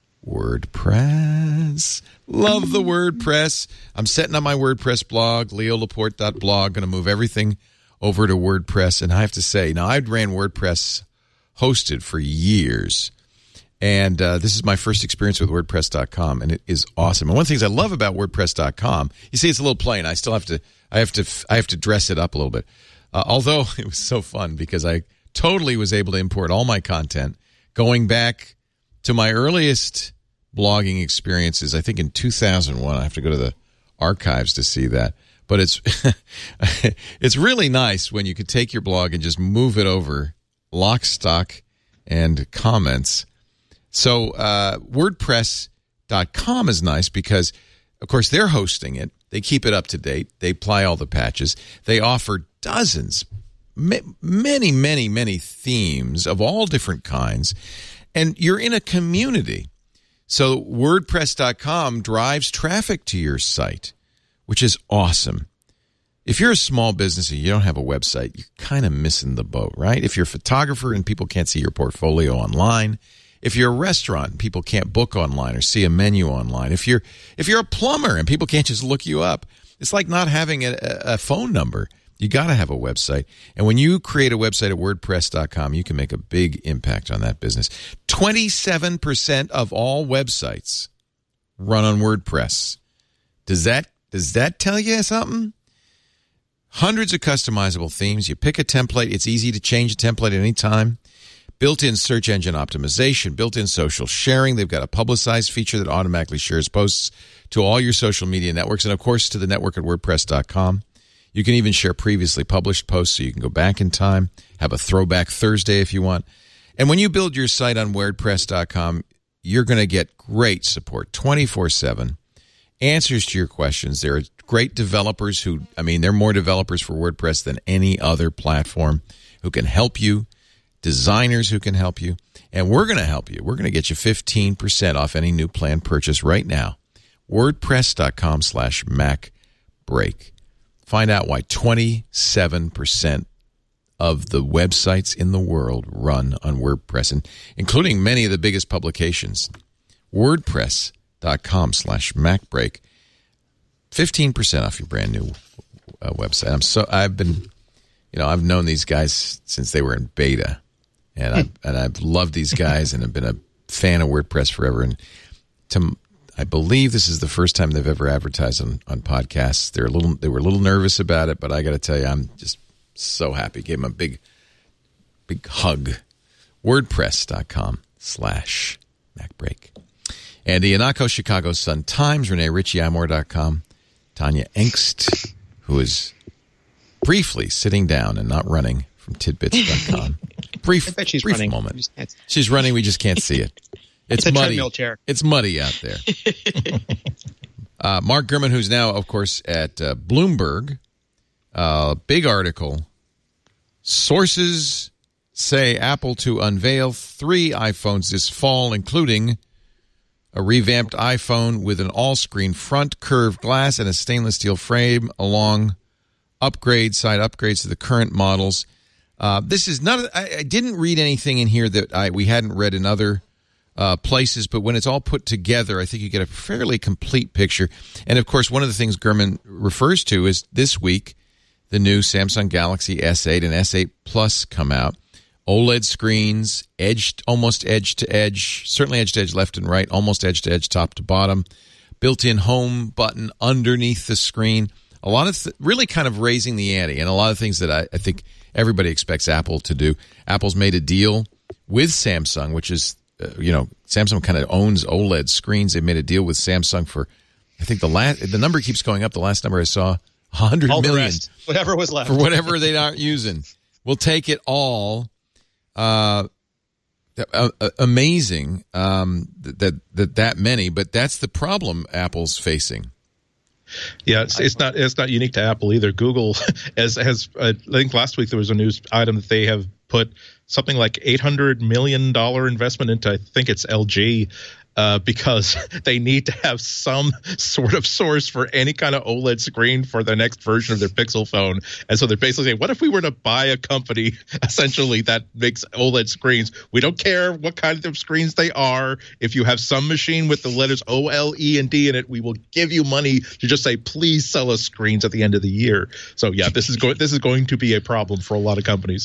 WordPress. Love the WordPress. I'm setting up my WordPress blog, leo laporte dot blog. Going to move everything over to WordPress. And I have to say, now I've ran WordPress hosted for years. And uh, this is my first experience with WordPress dot com, and it is awesome. And one of the things I love about WordPress dot com, you see, it's a little plain. I still have to, I have to, I have to dress it up a little bit. Uh, although it was so fun because I totally was able to import all my content, going back to my earliest blogging experiences. I think in two thousand one. I have to go to the archives to see that. But it's it's really nice when you could take your blog and just move it over, lock, stock, and comments. So uh, WordPress dot com is nice because, of course, they're hosting it. They keep it up to date. They apply all the patches. They offer dozens, many, many, many themes of all different kinds. And you're in a community. So WordPress dot com drives traffic to your site, which is awesome. If you're a small business and you don't have a website, you're kind of missing the boat, right? If you're a photographer and people can't see your portfolio online, if you're a restaurant and people can't book online or see a menu online, if you're if you're a plumber and people can't just look you up, it's like not having a, a phone number. You got to have a website. And when you create a website at WordPress dot com, you can make a big impact on that business. twenty-seven percent of all websites run on WordPress. Does that does that tell you something? Hundreds of customizable themes. You pick a template. It's easy to change a template at any time. Built-in search engine optimization, built-in social sharing. They've got a publicized feature that automatically shares posts to all your social media networks and, of course, to the network at WordPress dot com. You can even share previously published posts so you can go back in time, have a throwback Thursday if you want. And when you build your site on WordPress dot com, you're going to get great support twenty-four seven. answers to your questions. There are great developers who, I mean, they're more developers for WordPress than any other platform who can help you, designers who can help you, and we're going to help you. We're going to get you fifteen percent off any new plan purchase right now. WordPress.com slash MacBreak. Find out why twenty-seven percent of the websites in the world run on WordPress, and including many of the biggest publications. WordPress.com slash MacBreak. fifteen percent off your brand new uh, website. I'm so I've been, you know, I've known these guys since they were in beta, and I and I've loved these guys, and I've been a fan of WordPress forever. And to, I believe this is the first time they've ever advertised on, on podcasts. They're a little, they were a little nervous about it, but I got to tell you, I'm just so happy. Gave them a big, big hug. WordPress.com slash MacBreak. Andy Iannacco, Chicago Sun-Times, Renee Ritchie, i more dot com, Tanya Engst, who is briefly sitting down and not running from tidbits dot com. Brief, I bet she's brief running. moment. She's running, we just can't see it. It's, it's a muddy. treadmill chair. It's muddy out there. uh, Mark Gurman, who's now, of course, at uh, Bloomberg, uh, big article. Sources say Apple to unveil three iPhones this fall, including a revamped iPhone with an all-screen front, curved glass, and a stainless steel frame, along upgrades, side upgrades to the current models. Uh, this is not. I, I didn't read anything in here that I we hadn't read in other uh, places, but when it's all put together, I think you get a fairly complete picture. And of course, one of the things Gurman refers to is this week the new Samsung Galaxy S eight and S eight Plus come out. OLED screens, edged, almost edge to edge, certainly edge to edge left and right, almost edge to edge top to bottom, built-in home button underneath the screen. A lot of th- really kind of raising the ante, and a lot of things that I, I think everybody expects Apple to do. Apple's made a deal with Samsung, which is, uh, you know, Samsung kind of owns OLED screens. They made a deal with Samsung for, I think the last, the number keeps going up. The last number I saw, one hundred all million. The rest, whatever was left. For whatever they aren't using. We'll take it all. Uh, uh, amazing um, that, that that many, but that's the problem Apple's facing. Yeah, it's, it's not it's not unique to Apple either. Google has has uh, I think last week there was a news item that they have put something like eight hundred million dollars investment into, I think it's L G, uh, because they need to have some sort of source for any kind of OLED screen for the next version of their Pixel phone. And so they're basically saying, what if we were to buy a company essentially that makes OLED screens? We don't care what kind of screens they are. If you have some machine with the letters O, L, E, and D in it, we will give you money to just say, please sell us screens at the end of the year. So yeah, this is going this is going to be a problem for a lot of companies.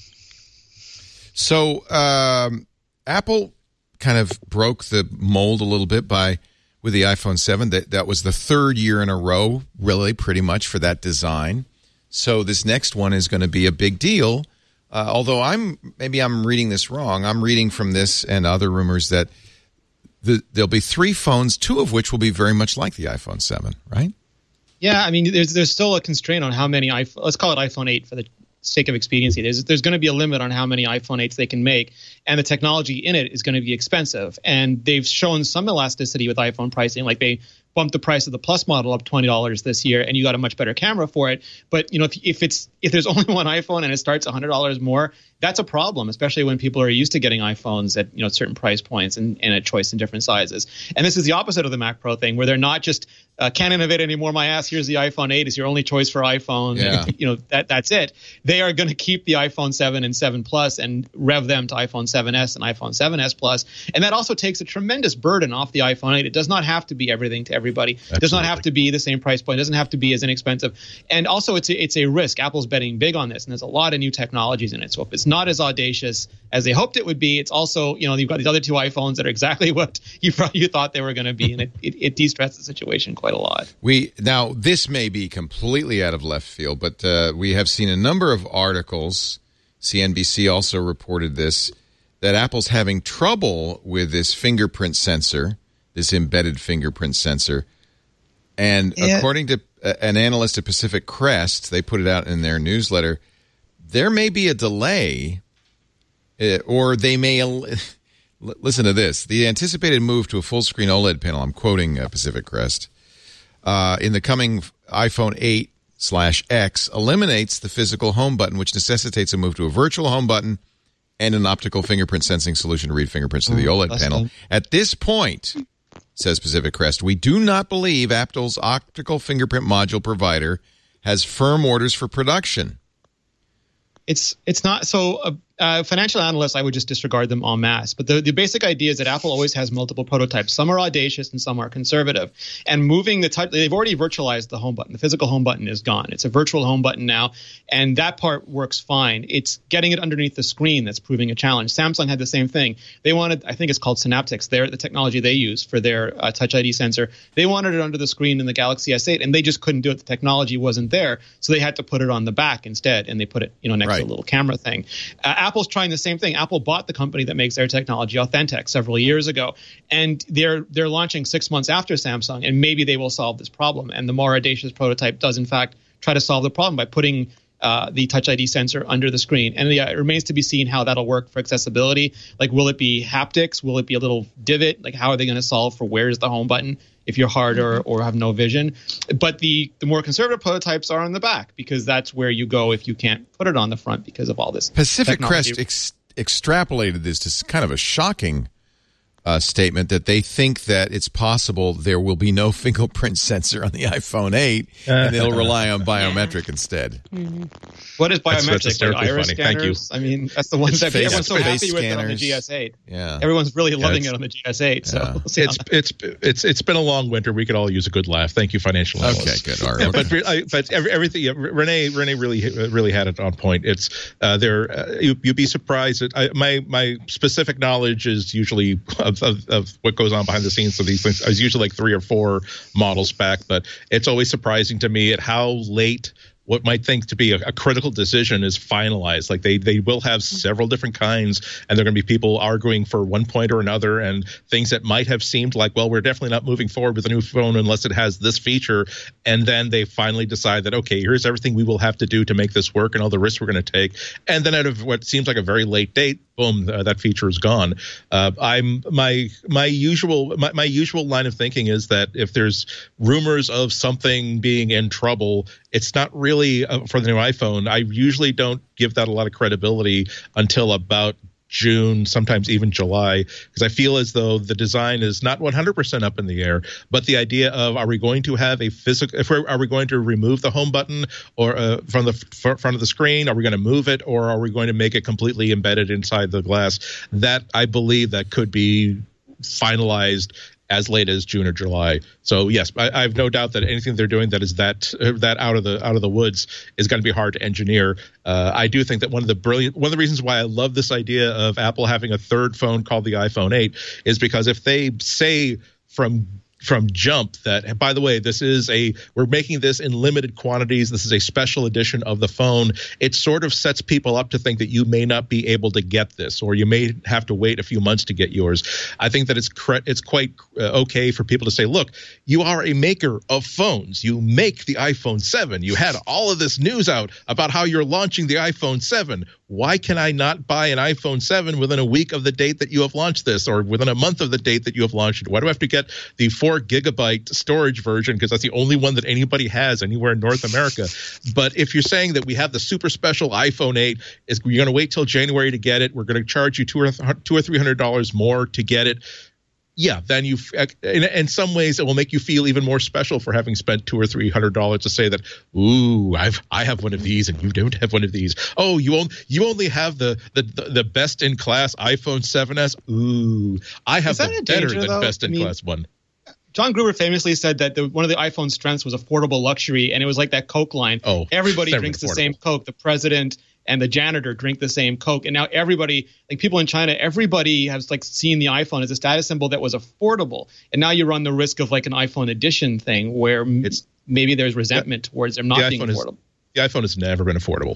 So um, Apple kind of broke the mold a little bit by with the iPhone seven. That that was the third year in a row, really, pretty much for that design. So this next one is going to be a big deal. Uh, although I'm maybe I'm reading this wrong. I'm reading from this and other rumors that the, there'll be three phones, two of which will be very much like the iPhone seven, right? Yeah, I mean, there's there's still a constraint on how many iPhone. Let's call it iPhone eight for the sake of expediency. There's there's going to be a limit on how many iPhone eights they can make, and the technology in it is going to be expensive. And they've shown some elasticity with iPhone pricing, like they bumped the price of the Plus model up twenty dollars this year, and you got a much better camera for it. But you know, if, if it's if there's only one iPhone and it starts one hundred dollars more, that's a problem, especially when people are used to getting iPhones at you know certain price points and, and a choice in different sizes. And this is the opposite of the Mac Pro thing, where they're not just uh, can't innovate anymore. My ass, here's the iPhone eight is your only choice for iPhone. Yeah. And, you know that that's it. They are going to keep the iPhone seven and seven Plus and rev them to iPhone seven S and iPhone seven S Plus. And that also takes a tremendous burden off the iPhone eight. It does not have to be everything to everybody. Absolutely. It does not have to be the same price point. It doesn't have to be as inexpensive. And also, it's a, it's a risk. Apple's betting big on this, and there's a lot of new technologies in it. So if it's not as audacious as they hoped it would be, it's also, you know, you've got these other two iPhones that are exactly what you you thought they were going to be, and it, it, it de-stressed the situation quite a lot. We now this may be completely out of left field, but uh, we have seen a number of articles. C N B C also reported this, that Apple's having trouble with this fingerprint sensor, this embedded fingerprint sensor. And yeah. according to an analyst at Pacific Crest, they put it out in their newsletter, there may be a delay, uh, or they may listen to this. The anticipated move to a full-screen OLED panel, I'm quoting uh, Pacific Crest, uh, in the coming iPhone eight slash X eliminates the physical home button, which necessitates a move to a virtual home button and an optical fingerprint sensing solution to read fingerprints through the OLED panel. Good. At this point, says Pacific Crest, we do not believe Apple's optical fingerprint module provider has firm orders for production. It's it's not so. Uh, uh, financial analysts, I would just disregard them en masse. But the, the basic idea is that Apple always has multiple prototypes. Some are audacious and some are conservative. And moving the touch, they've already virtualized the home button. The physical home button is gone. It's a virtual home button now, and that part works fine. It's getting it underneath the screen that's proving a challenge. Samsung had the same thing. They wanted, I think it's called Synaptics. They're the technology they use for their uh, Touch I D sensor. They wanted it under the screen in the Galaxy S eight, and they just couldn't do it. The technology wasn't there, so they had to put it on the back instead, and they put it, you know, next right. to a little camera thing. Uh, Apple's trying the same thing. Apple bought the company that makes their technology, Authentech, several years ago, and they're they're launching six months after Samsung, and maybe they will solve this problem. And the more audacious prototype does, in fact, try to solve the problem by putting uh, the Touch I D sensor under the screen. And yeah, it remains to be seen how that'll work for accessibility. Like, will it be haptics? Will it be a little divot? Like, how are they going to solve for where's the home button if you're hard or, or have no vision? But the, the more conservative prototypes are on the back, because that's where you go if you can't put it on the front because of all this Pacific technology. Crest ex- extrapolated this to kind of a shocking uh, statement that they think that it's possible there will be no fingerprint sensor on the iPhone eight, and they'll rely on biometric instead. Mm-hmm. What is biometric? That's, that's like iris funny. scanners? Thank you. I mean, that's the one It's that face- everyone's so face happy with it on the scanners. G S eight. Yeah. Everyone's really Yeah, loving it's- it on the G S eight. So Yeah. we'll see It's how- it's it's it's been a long winter. We could all use a good laugh. Thank you, financial analysts. Okay, good. All right. Yeah, Okay. but re- I, but every, everything yeah, Renee Renee really really had it on point. It's uh, there. Uh, you, you'd be surprised. At, I, my my specific knowledge is usually of, of, of what goes on behind the scenes of these things. I was usually like three or four models back, but it's always surprising to me at how late what might think to be a, a critical decision is finalized. Like they they will have several different kinds, and there are going to be people arguing for one point or another, and things that might have seemed like, well, we're definitely not moving forward with a new phone unless it has this feature, and then they finally decide that, okay, here's everything we will have to do to make this work and all the risks we're going to take, and then out of what seems like a very late date, boom, uh, that feature is gone. Uh, I'm my my usual my, my usual line of thinking is that if there's rumors of something being in trouble, it's not really uh, for the new iPhone. I usually don't give that a lot of credibility until about June, sometimes even July, because I feel as though the design is not one hundred percent up in the air. But the idea of, are we going to have a physical, if we're, are we going to remove the home button or uh, from the f- front of the screen? Are we going to move it, or are we going to make it completely embedded inside the glass? That, I believe, that could be finalized as late as June or July. So yes, I, I have no doubt that anything they're doing that is that uh, that out of the out of the woods is going to be hard to engineer. Uh, I do think that one of the brilliant one of the reasons why I love this idea of Apple having a third phone called the iPhone eight is because if they say from from jump that, by the way, this is a we're making this in limited quantities, this is a special edition of the phone, it sort of sets people up to think that you may not be able to get this, or you may have to wait a few months to get yours. I think that it's cre- it's quite uh, okay for people to say, look, you are a maker of phones, you make the iPhone seven, you had all of this news out about how you're launching the iPhone seven. Why can I not buy an iPhone seven within a week of the date that you have launched this, or within a month of the date that you have launched it? Why do I have to get the four gigabyte storage version, because that's the only one that anybody has anywhere in North America? But if you're saying that we have the super special iPhone eight, is you're going to wait till January to get it, we're going to charge you two or two or three hundred dollars more to get it. Yeah, then you, in, in some ways, it will make you feel even more special for having spent two or three hundred dollars to say that, ooh, I've I have one of these and you don't have one of these. Oh, you only you only have the the, the, the best in class iPhone seven S. Ooh, I have the better danger, than though? best in I mean, class one. John Gruber famously said that the, one of the iPhone's strengths was affordable luxury, and it was like that Coke line. Oh, everybody very drinks the affordable. same Coke. The president and the janitor drink the same Coke, and now everybody, like people in China, everybody has like seen the iPhone as a status symbol that was affordable, and now you run the risk of like an iPhone edition thing where It's- maybe there's resentment towards them not the being iPhone is- affordable. The iPhone has never been affordable.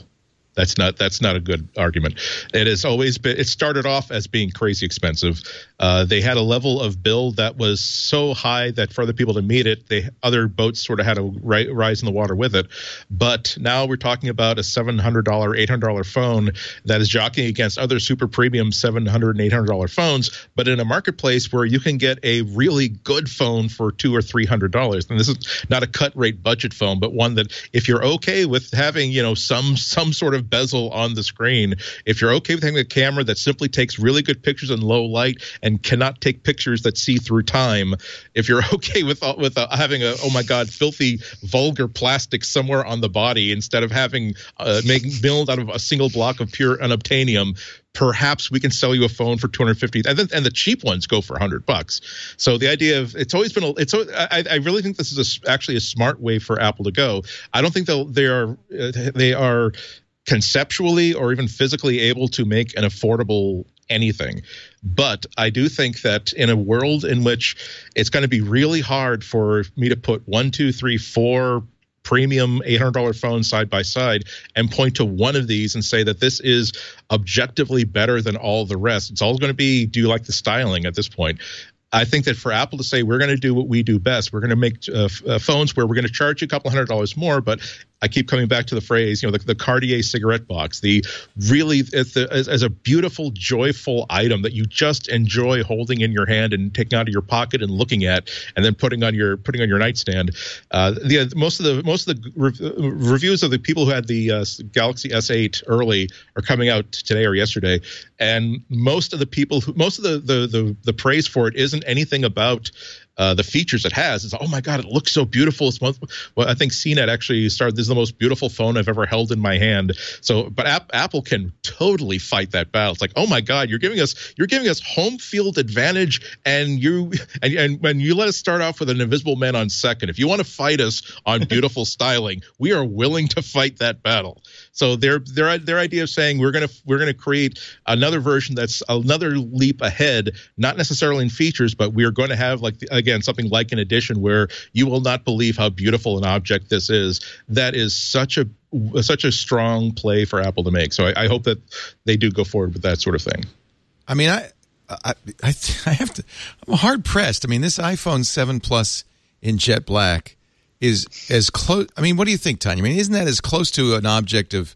That's not that's not a good argument. It has always been. It started off as being crazy expensive. Uh, they had a level of bill that was so high that for other people to meet it, they other boats sort of had to ri- rise in the water with it. But now we're talking about a seven hundred dollars, eight hundred dollars phone that is jockeying against other super premium seven hundred dollars and eight hundred dollars phones, but in a marketplace where you can get a really good phone for two or three hundred dollars. And this is not a cut rate budget phone, but one that if you're okay with having, you know, some some sort of bezel on the screen, if you're okay with having a camera that simply takes really good pictures in low light and cannot take pictures that see through time, if you're okay with with uh, having a oh my god filthy vulgar plastic somewhere on the body instead of having uh, making build out of a single block of pure unobtainium, perhaps we can sell you a phone for two hundred fifty, and then and the cheap ones go for one hundred bucks. So the idea of it's always been a, it's I, I really think this is a, actually a smart way for Apple to go. I don't think they'll they are uh, they are conceptually or even physically able to make an affordable anything. But I do think that in a world in which it's going to be really hard for me to put one, two, three, four premium eight hundred dollars phones side by side and point to one of these and say that this is objectively better than all the rest. It's all going to be, do you like the styling at this point? I think that for Apple to say we're going to do what we do best, we're going to make uh, f- uh, phones where we're going to charge you a couple hundred dollars more, but I keep coming back to the phrase, you know, the, the Cartier cigarette box, the really as, the, as, as a beautiful, joyful item that you just enjoy holding in your hand and taking out of your pocket and looking at, and then putting on your putting on your nightstand. Uh, the most of the most of the re- reviews of the people who had the uh, Galaxy S eight early are coming out today or yesterday, and most of the people who most of the the the, the praise for it isn't anything about Uh, the features it has. It's, oh my God, it looks so beautiful. It's one, well, I think C net actually started, this is the most beautiful phone I've ever held in my hand. So, but App, Apple can totally fight that battle. It's like, oh my God, you're giving us, you're giving us home field advantage, and you, and, and when you let us start off with an Invisible Man on second, if you want to fight us on beautiful styling, we are willing to fight that battle. So their, their, their idea of saying we're going to, we're going to create another version that's another leap ahead, not necessarily in features, but we are going to have like, the, again, something like an edition where you will not believe how beautiful an object this is. That is such a such a strong play for Apple to make. So I, I hope that they do go forward with that sort of thing. I mean, I I I, I have to. I'm hard pressed. I mean, this iPhone seven Plus in jet black is as close. I mean, what do you think, Tanya? I mean, isn't that as close to an object of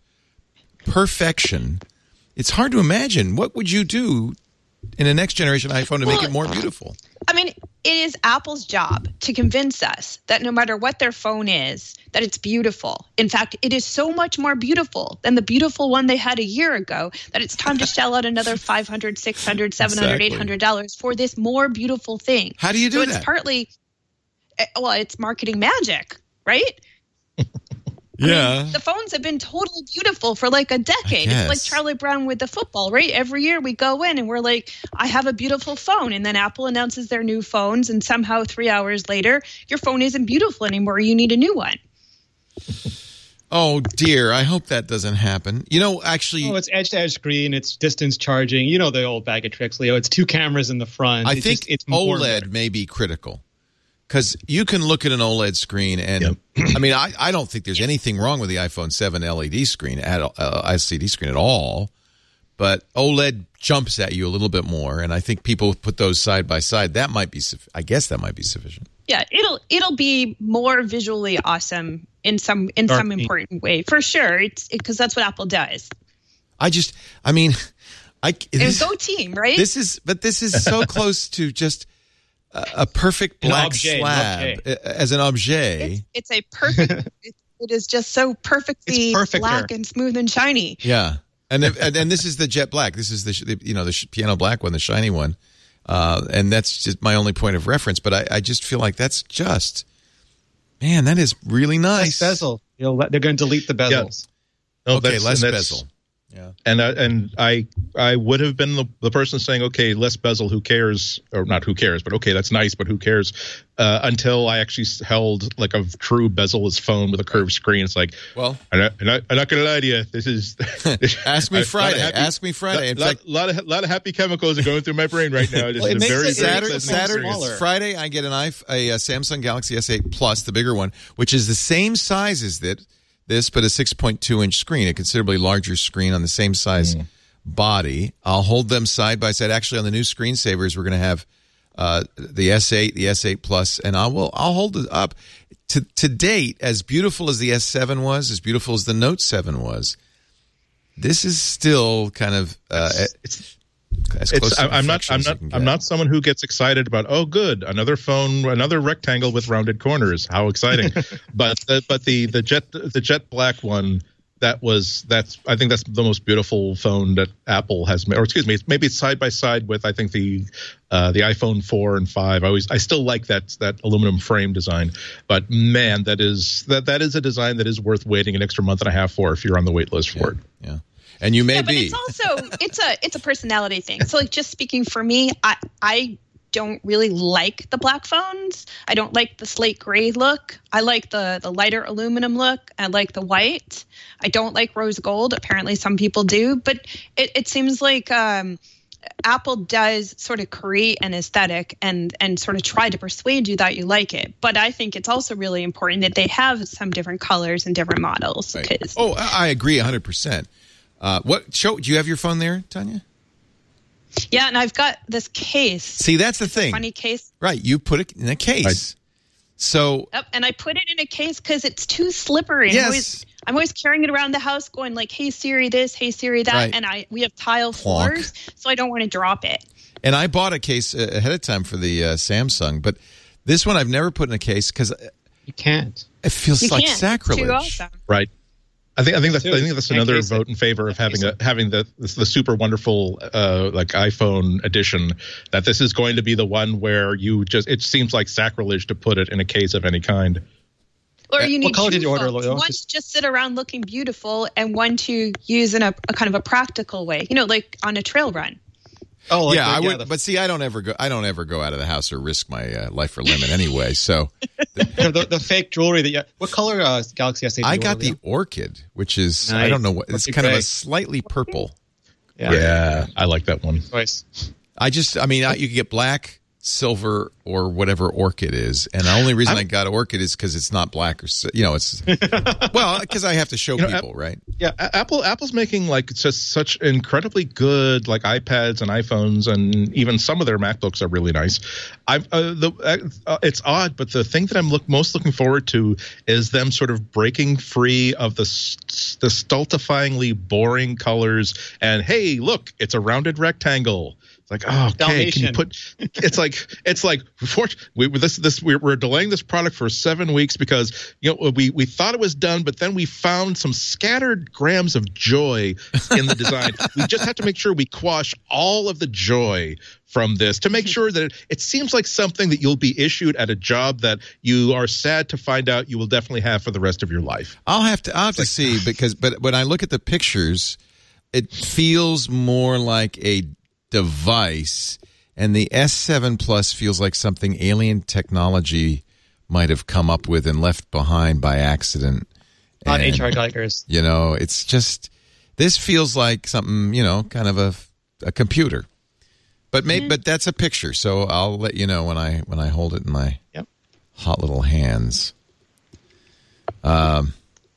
perfection? It's hard to imagine. What would you do in a next generation iPhone to well, make it more beautiful? I mean, it is Apple's job to convince us that no matter what their phone is, that it's beautiful. In fact, it is so much more beautiful than the beautiful one they had a year ago that it's time to shell out another five hundred dollars, six hundred dollars, seven hundred dollars, exactly. eight hundred dollars for this more beautiful thing. How do you do so that? It's partly, well, it's marketing magic, right? Yeah. I mean, the phones have been totally beautiful for like a decade. It's like Charlie Brown with the football, right? Every year we go in and we're like, I have a beautiful phone. And then Apple announces their new phones, and somehow three hours later, your phone isn't beautiful anymore. You need a new one. Oh, dear. I hope that doesn't happen. You know, actually... Oh, it's edge-to-edge screen. It's distance charging. You know the old bag of tricks, Leo. It's two cameras in the front. I it's think just, it's OLED may be critical. Because you can look at an OLED screen, and yep. I mean, I, I don't think there's anything wrong with the iPhone seven L E D screen, at uh, L C D screen at all. But OLED jumps at you a little bit more, and I think people put those side by side. That might be, I guess, that might be sufficient. Yeah, it'll it'll be more visually awesome in some in Dark some paint. important way for sure. It's because it, that's what Apple does. I just, I mean, I this, go team, right? This is, but this is so close to just. A perfect black objet, slab an as an objet. It's, it's a perfect. it, it is just so perfectly black and smooth and shiny. Yeah, and if, and, and this is the jet black. This is the you know the piano black one, the shiny one, uh, and that's just my only point of reference. But I, I just feel like that's just, man, that is really nice. Less bezel. You'll, they're going to delete the bezels. Yeah. No, okay, less bezel. Yeah, and uh, and I I would have been the, the person saying, okay, less bezel, who cares, or not who cares, but okay, that's nice, but who cares? Uh, until I actually held like a true bezel-less phone with a curved screen. It's like, well, I'm not, I'm not, I'm not going to lie to you. This is ask me Friday. Happy, Ask me Friday. A lot, lot of lot of happy chemicals are going through my brain right now. Well, it makes very, it, Saturday, Saturday Friday, I get an iPhone, a, a Samsung Galaxy S eight Plus, the bigger one, which is the same size as that. this, but a six point two inch screen, a considerably larger screen on the same size mm. body. I'll hold them side by side. Actually, on the new screensavers, we're going to have uh, the S eight, the S eight Plus, and I will I'll hold it up. To to date, as beautiful as the S seven was, as beautiful as the Note seven was, this is still kind of uh, it's. As close it's, I'm not. I'm not. I'm not someone who gets excited about. Oh, good, another phone, another rectangle with rounded corners. How exciting! but the, but the the jet the jet black one, that was that's. I think that's the most beautiful phone that Apple has made. Or excuse me, maybe it's side by side with I think the uh, the iPhone four and five. I always I still like that that aluminum frame design. But man, that is that that is a design that is worth waiting an extra month and a half for if you're on the wait list for yeah, it. Yeah. And you may yeah, but be. It's also it's a it's a personality thing. So like just speaking for me, I I don't really like the black phones. I don't like the slate gray look. I like the the lighter aluminum look. I like the white. I don't like rose gold. Apparently some people do, but it, it seems like um, Apple does sort of create an aesthetic and and sort of try to persuade you that you like it. But I think it's also really important that they have some different colors and different models. Right. Oh, I agree one hundred percent. Uh, what show? Do you have your phone there, Tanya? Yeah, and I've got this case. See, that's the thing. Funny case. Right, you put it in a case. Right. So. Yep, and I put it in a case because it's too slippery. Yes. I'm always, I'm always carrying it around the house, going like, "Hey Siri, this. Hey Siri, that." Right. And I we have tile Plonk. floors, so I don't want to drop it. And I bought a case ahead of time for the uh, Samsung, but this one I've never put in a case because you can't. It feels you like can't. sacrilege. Too awesome. Right. I think I think that's I think that's another vote in favor of having a having the the super wonderful uh, like iPhone edition. That this is going to be the one where you just it seems like sacrilege to put it in a case of any kind. Or you need what color two did you order, phones. Loyo? One to just sit around looking beautiful, and one to use in a, a kind of a practical way. You know, like on a trail run. Oh, like yeah, the, I yeah, would. the, but see, I don't ever go. I don't ever go out of the house or risk my uh, life or limb anyway. So the, the, the fake jewelry that you. What color uh, Galaxy S eight? I got the Leo? Orchid, which is nice. I don't know what. It's Orchid kind gray. of a slightly purple. Yeah. yeah, I like that one. Nice. I just, I mean, I, you can get black, silver, or whatever Orchid is, and the only reason I'm, I got Orchid is because it's not black or you know it's well because I have to show you know, people, App, right? Yeah, Apple Apple's making like just such incredibly good like iPads and iPhones, and even some of their MacBooks are really nice. I've uh, the uh, it's odd, but the thing that I'm look most looking forward to is them sort of breaking free of the the stultifyingly boring colors. And hey, look, it's a rounded rectangle. It's like, oh, okay, Dalmatian. can you put? It's like, it's like, we this this we're, we're delaying this product for seven weeks because you know we we thought it was done, but then we found some scattered grams of joy in the design. We just have to make sure we quash all of the joy from this to make sure that it, it seems like something that you'll be issued at a job that you are sad to find out you will definitely have for the rest of your life. I'll have to, I'll have to see because, but when I look at the pictures, it feels more like a device, and the S seven Plus feels like something alien technology might have come up with and left behind by accident. Not and, H R Tigers. You know, it's just this feels like something, you know, kind of a, a computer. But maybe, mm. but that's a picture, so I'll let you know when I when I hold it in my yep. hot little hands. Um,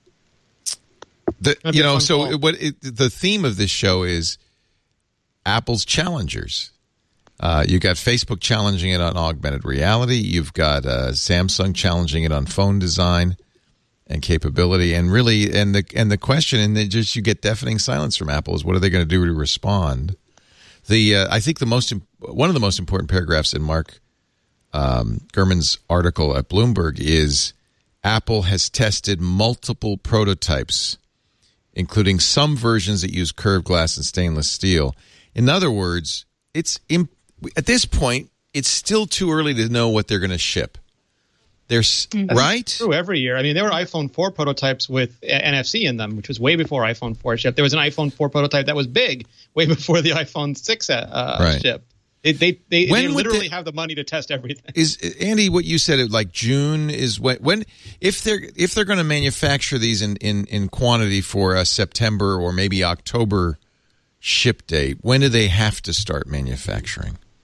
the you know, so call. what it, the theme of this show is Apple's challengers. Uh, you got Facebook challenging it on augmented reality. You've got uh, Samsung challenging it on phone design and capability. And really, and the and the question, and then just you get deafening silence from Apple is what are they going to do to respond? The uh, I think the most one of the most important paragraphs in Mark um, Gurman's article at Bloomberg is Apple has tested multiple prototypes, including some versions that use curved glass and stainless steel. In other words, it's imp- at this point, it's still too early to know what they're going to ship. There's mm-hmm. right. True every year. I mean, there were iPhone four prototypes with N F C in them, which was way before iPhone four shipped. There was an iPhone four prototype that was big, way before the iPhone six uh, right. shipped. They they they, they literally they, have the money to test everything. Is Andy, what you said, like June is when when if they're if they're going to manufacture these in, in, in quantity for a September or maybe October ship date, when do they have to start manufacturing?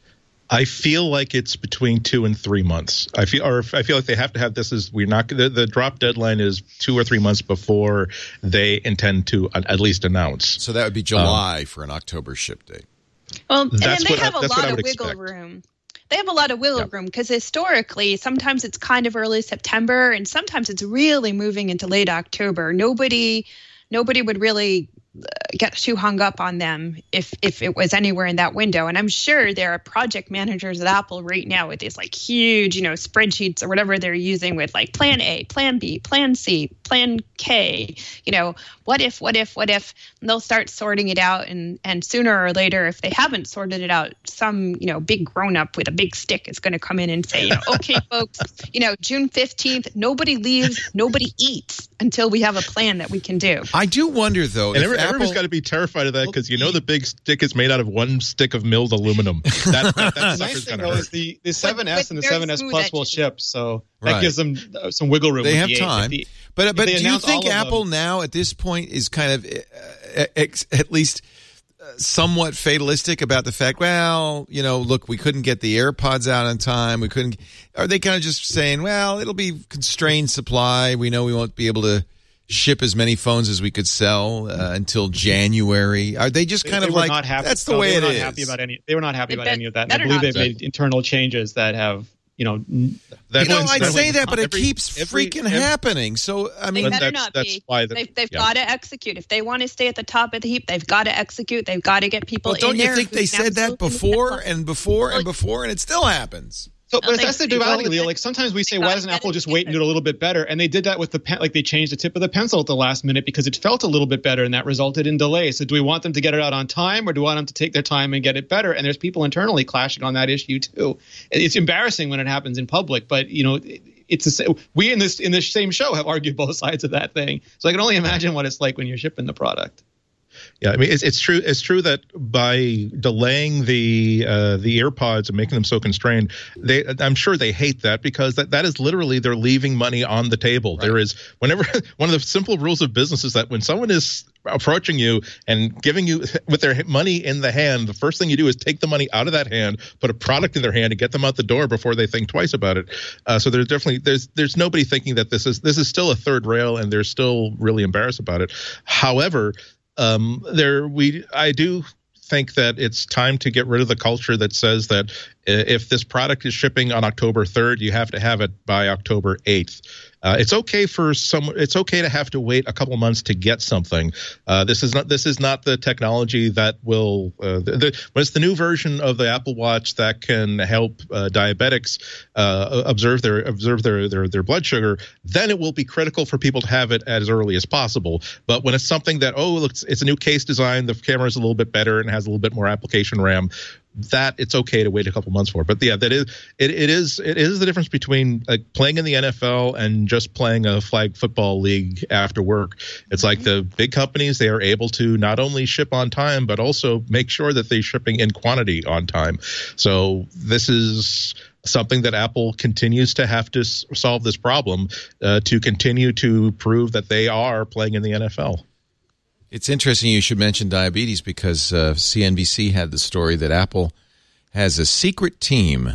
I feel like it's between two and three months. I feel, or I feel like they have to have this as we're not the, the drop deadline is two or three months before they intend to at least announce. So that would be July um, for an October ship date. Well, and then they have I, a lot of wiggle expect. room. They have a lot of wiggle yeah. room because historically, sometimes it's kind of early September, and sometimes it's really moving into late October. Nobody, nobody would really get too hung up on them if if it was anywhere in that window. And I'm sure there are project managers at Apple right now with these like huge, you know, spreadsheets or whatever they're using with like plan A, plan B, plan C, plan K, you know, what if, what if, what if, and they'll start sorting it out. And, and sooner or later, if they haven't sorted it out, some, you know, big grown up with a big stick is going to come in and say, you know, okay, folks, you know, June fifteenth, nobody leaves, nobody eats until we have a plan that we can do. I do wonder, though, and if every, Apple... everyone's got to be terrified of that because you know the big stick is made out of one stick of milled aluminum. That, that, that the nice thing, though, is the, the seven S with, and the with seven S Plus will ship, so that right. gives them uh, some wiggle room. They with have the time. The, but but do you think Apple them, now, at this point, is kind of uh, ex, at least uh, somewhat fatalistic about the fact, well, you know, look, we couldn't get the AirPods out on time. We couldn't. Are they kind of just saying, well, it'll be constrained supply. We know we won't be able to ship as many phones as we could sell uh, until January? Are they just kind they, of they like, not happy, that's the no, way they were it not is? Happy about any, they were not happy they about bet, any of that. And I believe not they've be. made internal changes that have, you know... That you know, wins, I'd that say wins. that, but every, it keeps every, freaking every, happening. So, I mean... They better that's, not that's be. why the, they've they've yeah. got to execute. If they want to stay at the top of the heap, they've got to execute. They've got to get people well, don't in you there. think they said that before and before and before, and it still happens? So, but they- that's the they duality, go Leo. with Like sometimes we say, they why gotta doesn't get Apple it just wait and do it together. a little bit better? And they did that with the pen, like they changed the tip of the pencil at the last minute because it felt a little bit better, and that resulted in delays. So, do we want them to get it out on time, or do we want them to take their time and get it better? And there's people internally clashing on that issue too. It's embarrassing when it happens in public, but you know, it, it's a, we in this in this same show have argued both sides of that thing. So I can only imagine what it's like when you're shipping the product. Yeah, I mean, it's, it's true. It's true that by delaying the uh, the AirPods and making them so constrained, they I'm sure they hate that because that, that is literally they're leaving money on the table. Right. There is whenever one of the simple rules of business is that when someone is approaching you and giving you with their money in the hand, the first thing you do is take the money out of that hand, put a product in their hand, and get them out the door before they think twice about it. Uh, so there's definitely there's there's nobody thinking that this is this is still a third rail, and they're still really embarrassed about it. However. Um, there, we, I do think that it's time to get rid of the culture that says that if this product is shipping on October third, you have to have it by October eighth. Uh, it's okay for some. It's okay to have to wait a couple months to get something. Uh, this is not. This is not the technology that will. Uh, the, the, when it's the new version of the Apple Watch that can help uh, diabetics uh, observe their observe their, their their blood sugar, then it will be critical for people to have it as early as possible. But when it's something that oh, look, it's a new case design, the camera is a little bit better and has a little bit more application RAM. That it's okay to wait a couple months for, but yeah, that is it. It is it is the difference between like playing in the N F L and just playing a flag football league after work. It's like the big companies; they are able to not only ship on time, but also make sure that they're shipping in quantity on time. So this is something that Apple continues to have to s- solve this problem uh, to continue to prove that they are playing in the N F L. It's interesting you should mention diabetes because uh, C N B C had the story that Apple has a secret team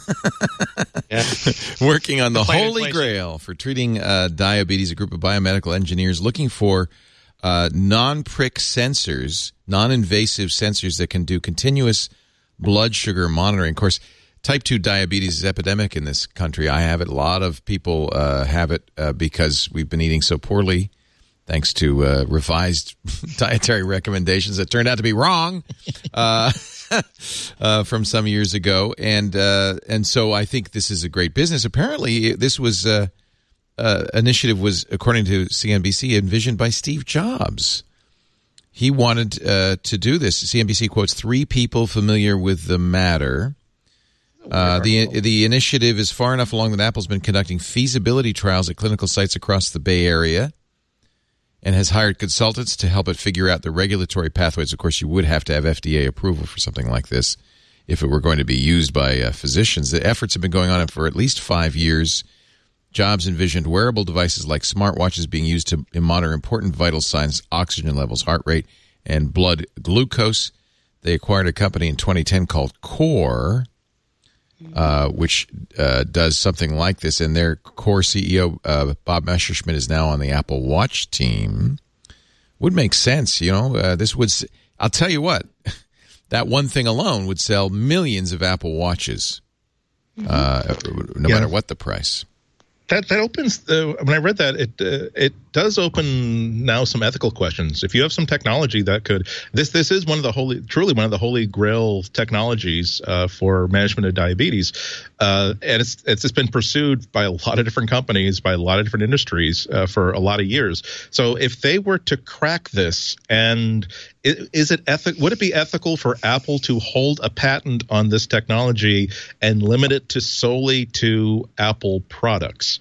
Yeah. working on the Fight holy inflation. grail for treating uh, diabetes, a group of biomedical engineers looking for uh, non-prick sensors, non-invasive sensors that can do continuous blood sugar monitoring. Of course, type two diabetes is epidemic in this country. I have it. A lot of people uh, have it uh, because we've been eating so poorly. Thanks to uh, revised dietary recommendations that turned out to be wrong uh, uh, from some years ago, and uh, and so I think this is a great business. Apparently, this was uh, uh, initiative was, according to C N B C, envisioned by Steve Jobs. He wanted uh, to do this. C N B C quotes three people familiar with the matter. Uh, the the initiative is far enough along that Apple's been conducting feasibility trials at clinical sites across the Bay Area, and has hired consultants to help it figure out the regulatory pathways. Of course, you would have to have F D A approval for something like this if it were going to be used by uh, physicians. The efforts have been going on for at least five years. Jobs envisioned wearable devices like smartwatches being used to monitor important vital signs, oxygen levels, heart rate, and blood glucose. They acquired a company in twenty ten called Core uh, which uh, does something like this. And their core C E O, uh, Bob Messerschmidt, is now on the Apple Watch team. Would make sense, you know. Uh, this would. I'll tell you what. That one thing alone would sell millions of Apple Watches, uh, no yeah. matter what the price. That that opens. Uh, when I read that, it uh, it does open now some ethical questions. If you have some technology that could, this this is one of the holy, truly one of the holy grail technologies uh, for management of diabetes, uh, and it's it's just been pursued by a lot of different companies, by a lot of different industries uh, for a lot of years. So if they were to crack this, and is, is it ethic? Would it be ethical for Apple to hold a patent on this technology and limit it to solely to Apple products?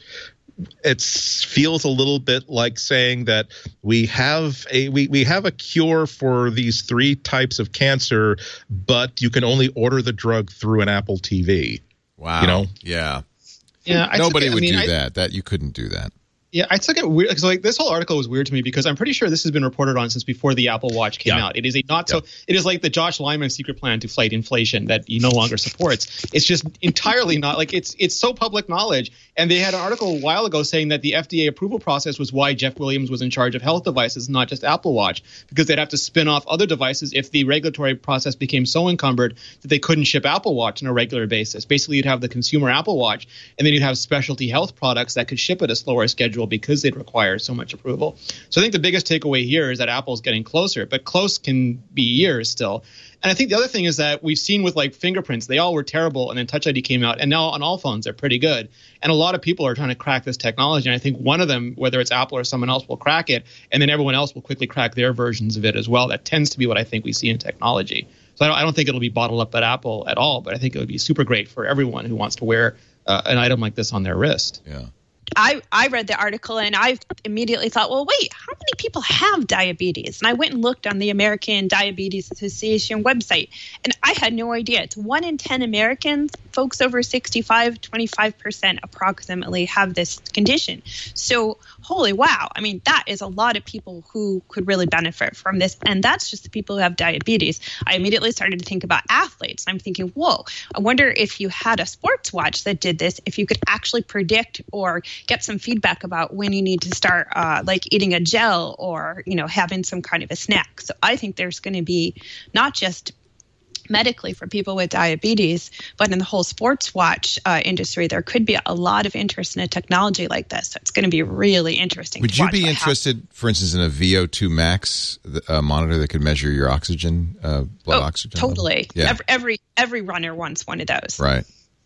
It feels a little bit like saying that we have a we, we have a cure for these three types of cancer, but you can only order the drug through an Apple T V. Wow. You know? Yeah. Yeah. I Nobody it, would I mean, do I, that. That you couldn't do that. Yeah, I took it weird because like this whole article was weird to me because I'm pretty sure this has been reported on since before the Apple Watch came yeah. out. It is a not so. Yeah. It is like the Josh Lyman secret plan to fight inflation that he no longer supports. It's just entirely not like it's it's so public knowledge. And they had an article a while ago saying that the F D A approval process was why Jeff Williams was in charge of health devices, not just Apple Watch, because they'd have to spin off other devices if the regulatory process became so encumbered that they couldn't ship Apple Watch on a regular basis. Basically, you'd have the consumer Apple Watch, and then you'd have specialty health products that could ship at a slower schedule because they'd require so much approval. So I think the biggest takeaway here is that Apple's getting closer, but close can be years still. And I think the other thing is that we've seen with like fingerprints, they all were terrible, and then Touch I D came out, and now on all phones they're pretty good. And a lot of people are trying to crack this technology, and I think one of them, whether it's Apple or someone else, will crack it, and then everyone else will quickly crack their versions of it as well. That tends to be what I think we see in technology. So I don't, I don't think it'll be bottled up at Apple at all, but I think it would be super great for everyone who wants to wear uh, an item like this on their wrist. Yeah. I, I read the article and I immediately thought, well, wait, how many people have diabetes? And I went and looked on the American Diabetes Association website, and I had no idea. It's one in ten Americans, folks over sixty-five, twenty-five percent approximately have this condition. So, holy wow. I mean, that is a lot of people who could really benefit from this. And that's just the people who have diabetes. I immediately started to think about athletes. I'm thinking, whoa, I wonder if you had a sports watch that did this, if you could actually predict or get some feedback about when you need to start uh, like eating a gel or, you know, having some kind of a snack. So I think there's going to be not just medically for people with diabetes, but in the whole sports watch uh, industry, there could be a lot of interest in a technology like this. So it's going to be really interesting. Would to you watch be what interested, happens. for instance, in a V O two Max uh, monitor that could measure your oxygen, uh, blood oh, oxygen? Totally. Level? Yeah. Every, every every runner wants one of those. Right.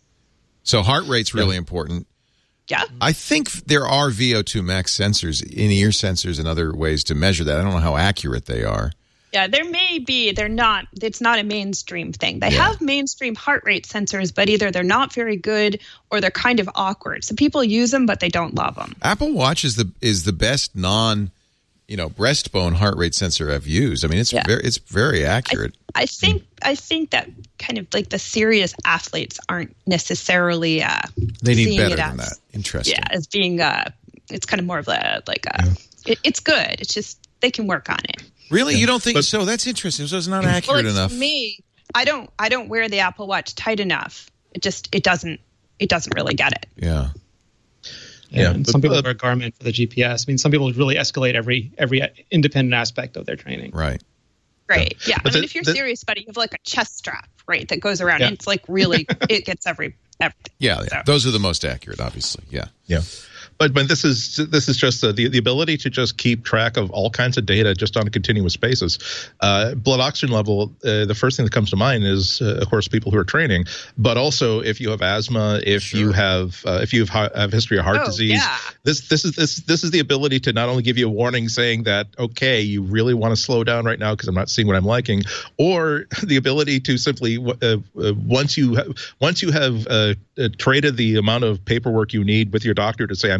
So heart rate's really yeah. important. Yeah. I think there are V O two Max sensors, in-ear sensors, and other ways to measure that. I don't know how accurate they are. Yeah, there may be. They're not. It's not a mainstream thing. They Yeah. have mainstream heart rate sensors, but either they're not very good or they're kind of awkward. So people use them, but they don't love them. Apple Watch is the is the best non, you know, breastbone heart rate sensor I've used. I mean, it's Yeah. very it's very accurate. I, I think I think that kind of like the serious athletes aren't necessarily. Uh, They need seeing better it than as, that. Interesting. Yeah, as being. Uh, it's kind of more of a like a. It, it's good. It's just they can work on it. Really, you don't think But- so? That's interesting. So it's not Well, accurate it's enough. me. I don't. I don't wear the Apple Watch tight enough. It just. It doesn't. It doesn't really get it. Yeah. Yeah, Yeah, and but- some people uh, wear Garmin for the G P S. I mean, some people really escalate every every independent aspect of their training. Right. Right. Yeah. But I mean, the- if you're the- serious about it, you have like a chest strap, right, that goes around. Yeah. And it's like really. It gets every. everything. Yeah, yeah. So- Those are the most accurate, obviously. Yeah. Yeah. But but this is this is just uh, the the ability to just keep track of all kinds of data just on a continuous basis. Uh, blood oxygen level. Uh, the first thing that comes to mind is, uh, of course, people who are training, but also if you have asthma, if Sure. you have uh, if you have ha- have history of heart Oh, disease. yeah. This this is this this is the ability to not only give you a warning saying that okay, you really want to slow down right now because I'm not seeing what I'm liking, or the ability to simply uh, uh, once you ha- once you have uh, uh, traded the amount of paperwork you need with your doctor to say I'm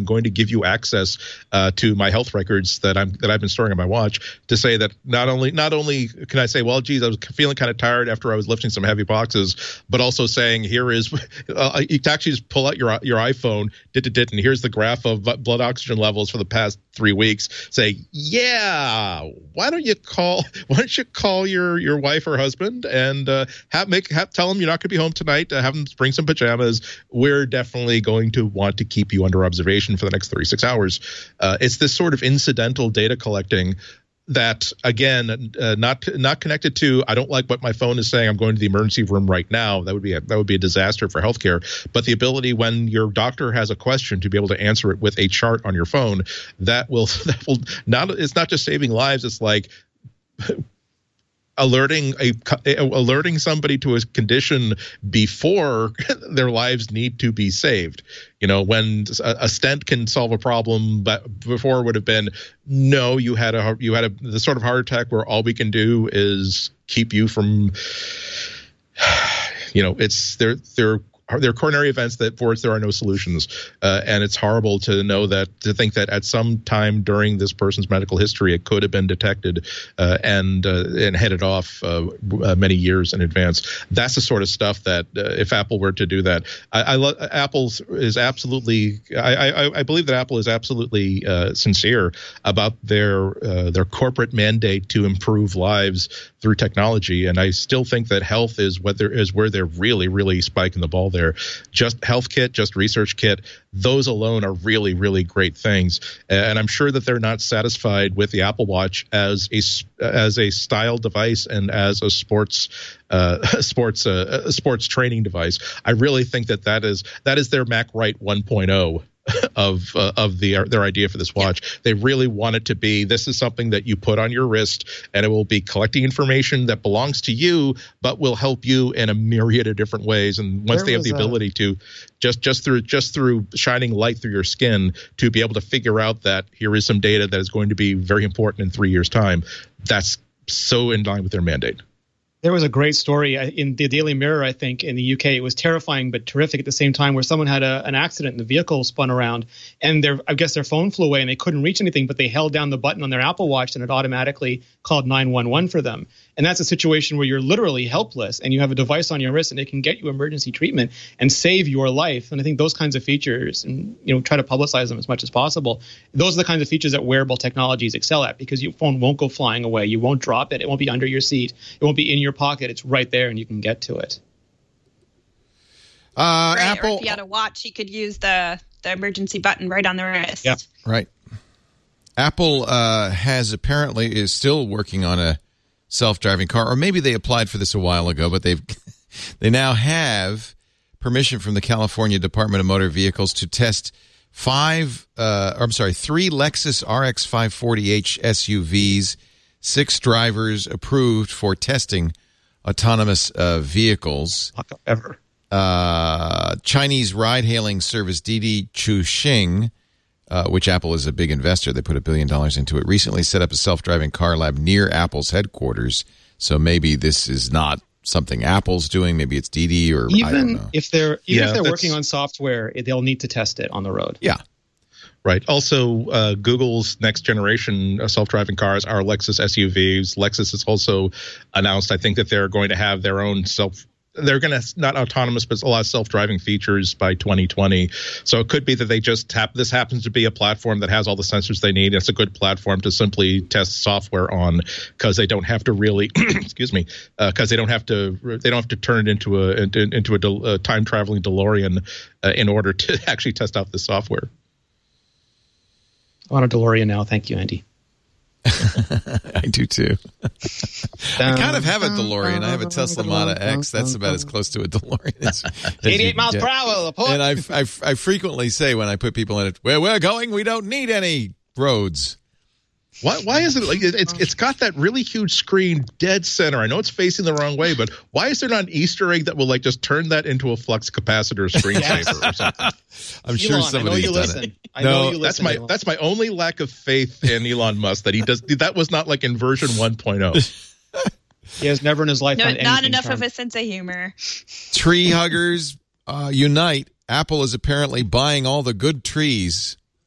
I'm going to give you access uh, to my health records that I'm that I've been storing on my watch to say that not only not only can I say, well, geez, I was feeling kind of tired after I was lifting some heavy boxes, but also saying here is uh, you can actually just pull out your your iPhone, dit, dit, dit, and here's the graph of blood oxygen levels for the past three weeks. Say, yeah, why don't you call? Why don't you call your your wife or husband and uh, have make have, tell them you're not going to be home tonight. Uh, have them bring some pajamas. We're definitely going to want to keep you under observation for the next thirty-six hours. Uh, it's this sort of incidental data collecting that, again, uh, not not connected to, I don't like what my phone is saying, I'm going to the emergency room right now. That would be a, that would be a disaster for healthcare. But the ability when your doctor has a question to be able to answer it with a chart on your phone, that will that will not it's not just saving lives. It's like alerting a alerting somebody to a condition before their lives need to be saved. You know, when a, a stent can solve a problem, but before would have been, no, you had a you had a the sort of heart attack where all we can do is keep you from, you know, it's they're they're There are coronary events that for which there are no solutions, uh, and it's horrible to know that to think that at some time during this person's medical history it could have been detected uh, and uh, and headed off uh, uh, many years in advance. That's the sort of stuff that uh, if Apple were to do that, I, I lo- Apple is absolutely. I, I, I believe that Apple is absolutely uh, sincere about their uh, their corporate mandate to improve lives through technology, and I still think that health is what there is where they're really really spiking the ball. There, just Health Kit, just Research Kit, those alone are really, really great things. And I'm sure that they're not satisfied with the Apple Watch as a as a style device and as a sports uh, sports uh, sports training device. I really think that that is that is their Mac Write one point oh. of uh, of the their idea for this watch. Yeah. They really want it to be, this is something that you put on your wrist and it will be collecting information that belongs to you but will help you in a myriad of different ways. And once there they have the a... ability to just just through just through shining light through your skin to be able to figure out that here is some data that is going to be very important in three years time, that's so in line with their mandate. There was a great story in the Daily Mirror, I think, in the U K. It was terrifying but terrific at the same time, where someone had a, an accident and the vehicle spun around and their, I guess their phone flew away and they couldn't reach anything, but they held down the button on their Apple Watch and it automatically called nine one one for them. And that's a situation where you're literally helpless and you have a device on your wrist and it can get you emergency treatment and save your life. And I think those kinds of features, and you know, try to publicize them as much as possible. Those are the kinds of features that wearable technologies excel at, because your phone won't go flying away. You won't drop it. It won't be under your seat. It won't be in your pocket. It's right there and you can get to it. Uh, right, Apple. Or if you had a watch, you could use the, the emergency button right on the wrist. Yeah. Right. Apple uh, has apparently is still working on a self-driving car, or maybe they applied for this a while ago, but they've they now have permission from the California Department of Motor Vehicles to test five, uh, I'm sorry, three Lexus R X five forty H S U Vs, six drivers approved for testing autonomous uh, vehicles. Ever. Uh, Chinese ride-hailing service Didi Chuxing, Uh, which Apple is a big investor. They put a billion dollars into it. Recently set up a self-driving car lab near Apple's headquarters. So maybe this is not something Apple's doing. Maybe it's Didi, or even I don't know. if they're even yeah, if they're working on software, they'll need to test it on the road. Yeah. Right. Also, uh, Google's next generation uh, self-driving cars are Lexus S U Vs. Lexus has also announced, I think, that they're going to have their own self They're going to, not autonomous, but a lot of self-driving features by twenty twenty. So it could be that they just tap, this happens to be a platform that has all the sensors they need. It's a good platform to simply test software on, because they don't have to really, excuse me, because uh, they don't have to, they don't have to turn it into a into, into a, del, a time-traveling DeLorean uh, in order to actually test out the software. I want a DeLorean now. Thank you, Andy. I do too. I kind of have a DeLorean. I have a Tesla Model X. That's about as close to a DeLorean as, as eighty-eight miles per hour. And I, I, I frequently say when I put people in it, where we're going, we don't need any roads. Why, why is it like it's it's got that really huge screen dead center? I know it's facing the wrong way, but why is there not an Easter egg that will like just turn that into a flux capacitor screensaver or something? I'm sure Elon, somebody's I know you done listen. it. I know No, you That's listen, my Elon. that's my only lack of faith in Elon Musk, that he does that was not like in version one point oh. He has never in his life No, done not anything enough charming. of a sense of humor. Tree huggers uh, unite. Apple is apparently buying all the good trees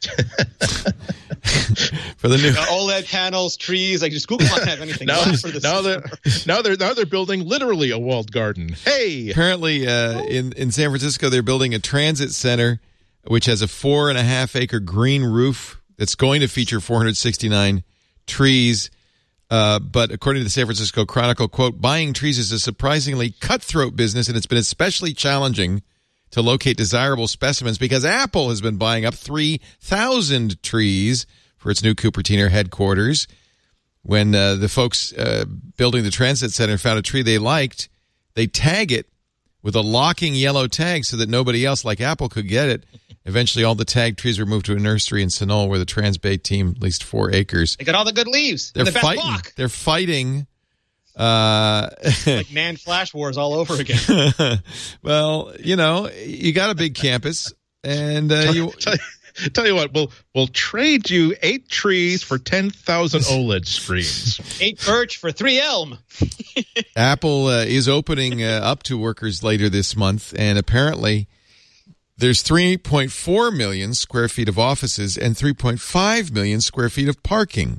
For the new uh, OLED panels, trees, like just Google doesn't have anything. now, left for the now they're now they're now they're building literally a walled garden. Hey, apparently uh, in in San Francisco they're building a transit center which has a four and a half acre green roof that's going to feature four hundred sixty-nine trees. Uh, but according to the San Francisco Chronicle, quote, buying trees is a surprisingly cutthroat business, and it's been especially challenging to locate desirable specimens because Apple has been buying up three thousand trees for its new Cupertino headquarters. When uh, the folks uh, building the transit center found a tree they liked, they tag it with a locking yellow tag so that nobody else like Apple could get it. Eventually, all the tagged trees were moved to a nursery in Sunol where the Transbay team leased four acres. They got all the good leaves. They're the best fighting. block. They're fighting. Uh, like man flash wars all over again. Well, you know, you got a big campus, and uh, you. Tell, tell you what, we'll we'll trade you eight trees for ten thousand OLED screens. Eight birch for three elm. Apple uh, is opening uh, up to workers later this month, and apparently there's three point four million square feet of offices and three point five million square feet of parking.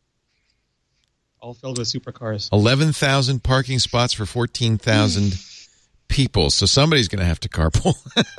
All filled with supercars. eleven thousand parking spots for fourteen thousand people. So somebody's going to have to carpool.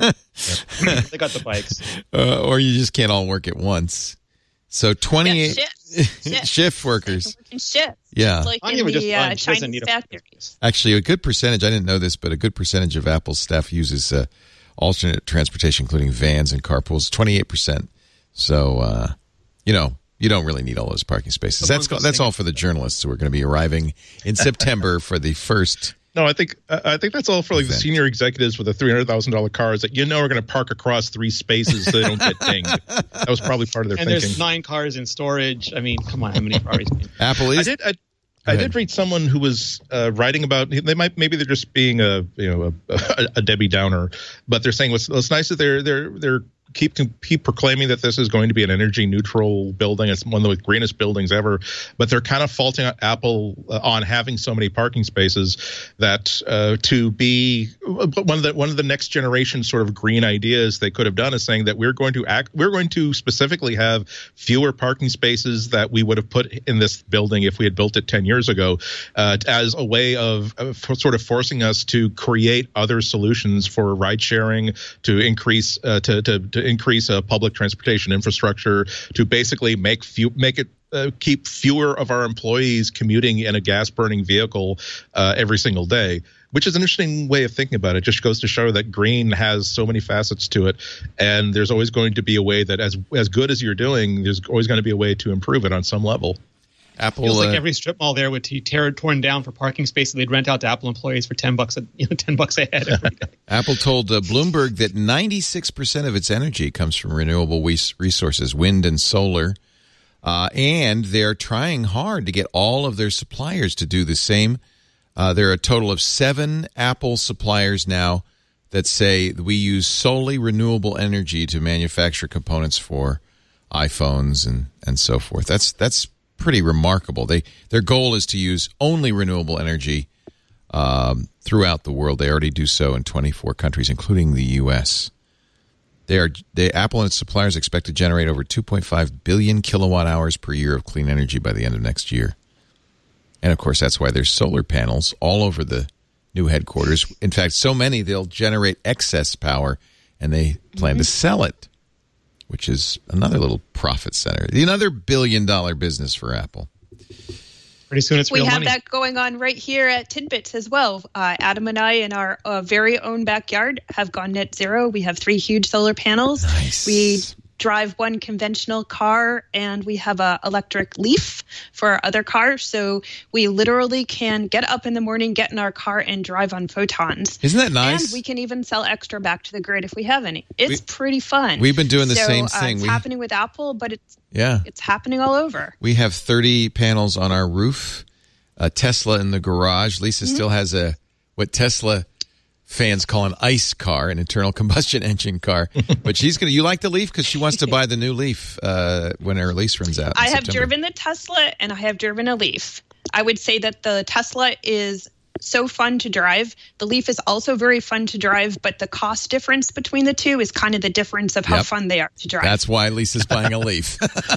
They got the bikes. Uh, or you just can't all work at once. So twenty-eight Yeah, shift, shift. shift workers. Shift. Yeah. Like I don't in even the just uh, fun. She doesn't Chinese need a- factories. Actually, a good percentage, I didn't know this, but a good percentage of Apple's staff uses uh, alternate transportation, including vans and carpools, twenty-eight percent. So, uh, you know, you don't really need all those parking spaces. That's that's all for the journalists who are going to be arriving in September for the first. No, I think I think that's all for like the senior executives with the three hundred thousand dollar cars that you know are going to park across three spaces so they don't get dinged. That was probably part of their And thinking. there's nine cars in storage. I mean, come on, how many cars? Apple is. I did. I, I did read someone who was uh, writing about. They might maybe they're just being a you know a, a Debbie Downer, but they're saying what's, what's nice that they're they're they're keep keep proclaiming that this is going to be an energy neutral building. It's one of the greenest buildings ever, but they're kind of faulting Apple uh, on having so many parking spaces. That uh, to be one of the one of the next generation sort of green ideas they could have done is saying that we're going to act we're going to specifically have fewer parking spaces that we would have put in this building if we had built it ten years ago, uh, as a way of, of sort of forcing us to create other solutions for ride sharing, to increase uh, to to to increase uh, public transportation infrastructure, to basically make few, make it uh, keep fewer of our employees commuting in a gas burning vehicle uh, every single day, which is an interesting way of thinking about it. Just goes to show that green has so many facets to it, and there's always going to be a way that as as good as you're doing, there's always going to be a way to improve it on some level. Apple Feels like uh, every strip mall there would be tear, torn down for parking spaces. They'd rent out to Apple employees for ten bucks, a, you know, ten bucks a head every day. Apple told uh, Bloomberg that ninety-six percent of its energy comes from renewable resources, wind and solar, uh, and they're trying hard to get all of their suppliers to do the same. Uh, there are a total of seven Apple suppliers now that say we use solely renewable energy to manufacture components for iPhones and, and so forth. That's that's pretty remarkable. They their goal is to use only renewable energy um, throughout the world. They already do so in twenty-four countries, including the U S. They are they, Apple and its suppliers expect to generate over two point five billion kilowatt hours per year of clean energy by the end of next year. And of course, that's why there's solar panels all over the new headquarters. In fact, so many they'll generate excess power, and they plan mm-hmm. to sell it, which is another little profit center, another billion-dollar business for Apple. Pretty soon it's we real have money. that going on right here at Tidbits as well. Uh, Adam and I, in our uh, very own backyard, have gone net zero. We have three huge solar panels. Nice. We drive one conventional car, and we have a electric Leaf for our other car. So we literally can get up in the morning, get in our car, and drive on photons. Isn't that nice? And we can even sell extra back to the grid if we have any. It's we, pretty fun. We've been doing the so, same uh, thing. It's we, happening with Apple, but it's yeah, it's happening all over. We have thirty panels on our roof, a Tesla in the garage. Lisa mm-hmm. still has a what Tesla fans call an ICE car, an internal combustion engine car. But she's going to, you like the Leaf because she wants to buy the new Leaf uh, when her lease runs out. I have September. driven the Tesla and I have driven a Leaf. I would say that the Tesla is so fun to drive. The Leaf is also very fun to drive, but the cost difference between the two is kind of the difference of how Yep. fun they are to drive. That's why Lisa's buying a Leaf.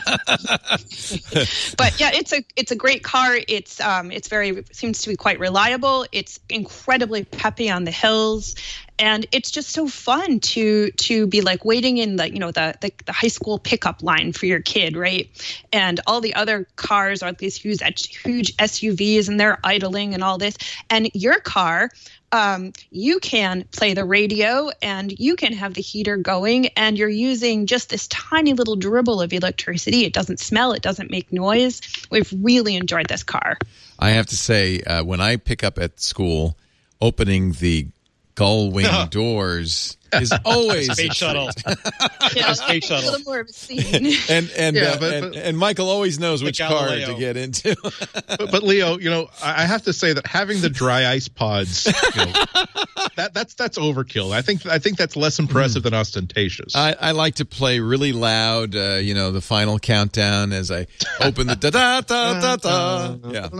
But yeah, it's a it's a great car. It's um it's very seems to be quite reliable. It's incredibly peppy on the hills, and it's just so fun to to be like waiting in the you know the the, the high school pickup line for your kid, right? And all the other cars are these huge huge S U Vs, and they're idling and all this. And your car, um, you can play the radio and you can have the heater going, and you're using just this tiny little dribble of electricity. It doesn't smell, it doesn't make noise. We've really enjoyed this car. I have to say, uh, when I pick up at school, opening the gull wing doors is always Space a shuttle. Yeah, Space I think shuttle. a little more of a scene. And and, Yeah, uh, but- and but- and Michael always knows which car Galileo. to get into. but, but Leo, you know, I I have to say that having the dry ice pods, you know, that that's that's overkill. I think I think that's less impressive than ostentatious. I, I like to play really loud, uh, you know, the final countdown as I open the da da da da da.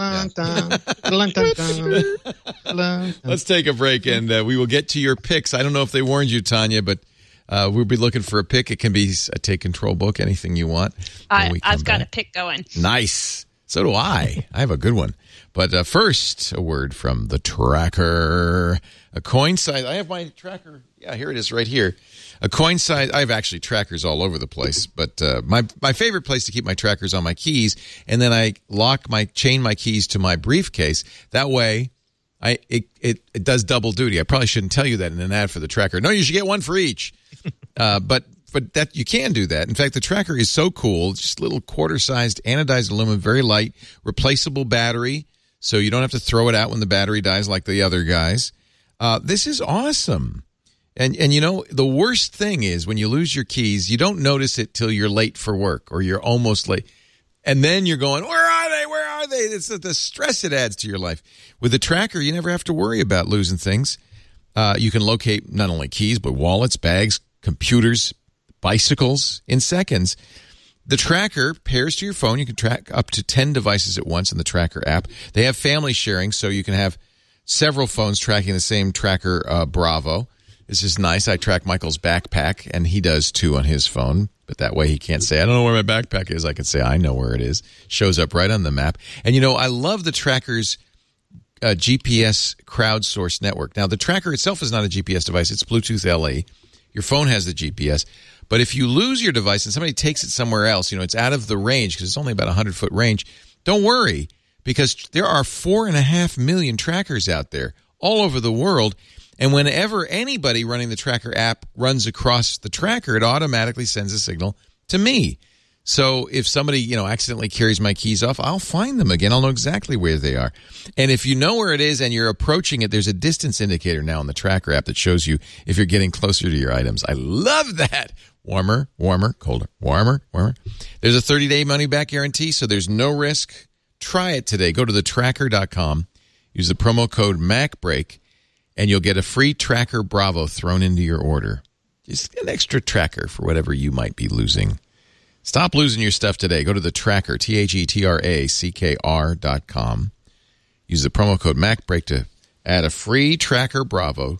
Yeah, yeah. Let's take a break, and uh, we will get to your picks. I don't know if they warned you, Tanya, but uh, we'll be looking for a pick. It can be a take control book, anything you want. when I, we come I've got back. a pick going. Nice. So do I. I have a good one. But uh, first, a word from the tracker. A coin size. I have my tracker. Yeah, here it is right here. A coin size. I have actually trackers all over the place, but uh, my my favorite place to keep my trackers on my keys, and then I lock my chain my keys to my briefcase. That way, I it it, it does double duty. I probably shouldn't tell you that in an ad for the tracker. No, you should get one for each. uh, but but that you can do that. In fact, the tracker is so cool. It's just a little quarter-sized anodized aluminum, very light, replaceable battery, so you don't have to throw it out when the battery dies like the other guys. Uh, this is awesome. And and you know, the worst thing is when you lose your keys, you don't notice it till you're late for work or you're almost late. And then you're going, where are they? Where are they? It's the stress it adds to your life. With the tracker, you never have to worry about losing things. Uh, you can locate not only keys, but wallets, bags, computers, bicycles in seconds. The tracker pairs to your phone. You can track up to ten devices at once in the tracker app. They have family sharing, so you can have several phones tracking the same tracker, uh, Bravo. This is nice. I track Michael's backpack, and he does too on his phone. But that way he can't say, I don't know where my backpack is. I can say, I know where it is. Shows up right on the map. And, you know, I love the tracker's uh, G P S crowdsourced network. Now, the tracker itself is not a G P S device. It's Bluetooth L E. Your phone has the G P S. But if you lose your device and somebody takes it somewhere else, you know, it's out of the range because it's only about a hundred-foot range, don't worry, because there are four and a half million trackers out there all over the world. And whenever anybody running the tracker app runs across the tracker, it automatically sends a signal to me. So if somebody, you know, accidentally carries my keys off, I'll find them again. I'll know exactly where they are. And if you know where it is and you're approaching it, there's a distance indicator now in the tracker app that shows you if you're getting closer to your items. I love that. Warmer, warmer, colder, warmer, warmer. There's a thirty-day money-back guarantee, so there's no risk. Try it today. Go to the tracker dot com. Use the promo code MacBreak. And you'll get a free Tracker Bravo thrown into your order. Just an extra tracker for whatever you might be losing. Stop losing your stuff today. Go to the Tracker, T H E T R A C K R dot com. Use the promo code MacBreak to add a free Tracker Bravo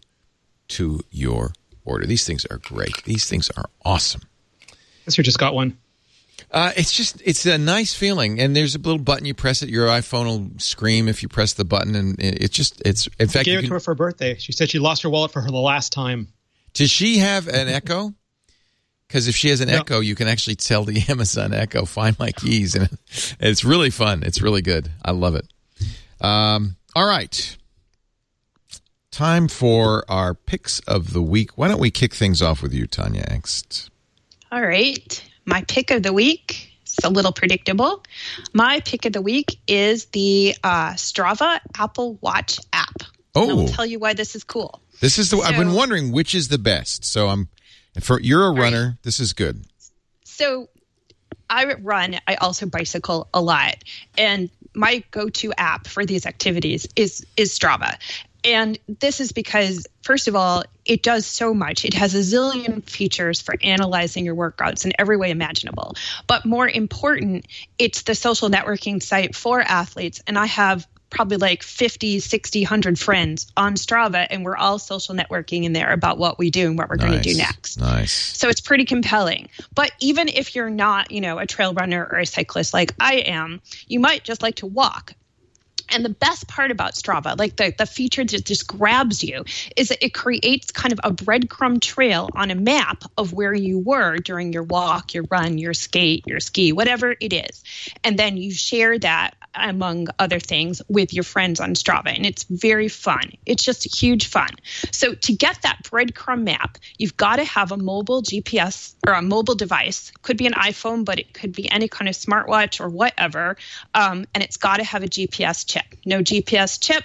to your order. These things are great. These things are awesome. Guess you just got one. Uh, it's just, it's a nice feeling. And there's a little button, you press it, your iPhone will scream if you press the button. And it's just, it's, in fact, I gave you it can, to her for her birthday. She said she lost her wallet for her the last time. does she have an Echo? Because if she has an No. Echo, you can actually tell the Amazon Echo, find my keys. And it's really fun. It's really good. I love it. Um, all right. Time for our picks of the week. Why don't we kick things off with you, Tanya Angst? All right. My pick of the week, it's a little predictable. My pick of the week is the uh, Strava Apple Watch app. Oh. I will tell you why this is cool. This is the. I've been So- wondering which is the best. So I'm. For you're a right. runner. This is good. So I run. I also bicycle a lot. And my go-to app for these activities is is Strava. And this is because, first of all, it does so much. It has a zillion features for analyzing your workouts in every way imaginable. But more important, it's the social networking site for athletes. And I have probably like fifty, sixty, one hundred friends on Strava, and we're all social networking in there about what we do and what we're Nice. going to do next. Nice. So it's pretty compelling. But even if you're not, you know, a trail runner or a cyclist like I am, you might just like to walk. And the best part about Strava, like the, the feature that just grabs you, is that it creates kind of a breadcrumb trail on a map of where you were during your walk, your run, your skate, your ski, whatever it is. And then you share that, among other things, with your friends on Strava. And it's very fun. It's just huge fun. So to get that breadcrumb map, you've got to have a mobile G P S or a mobile device. Could be an iPhone, but it could be any kind of smartwatch or whatever. Um, and it's got to have a G P S chip. No G P S chip,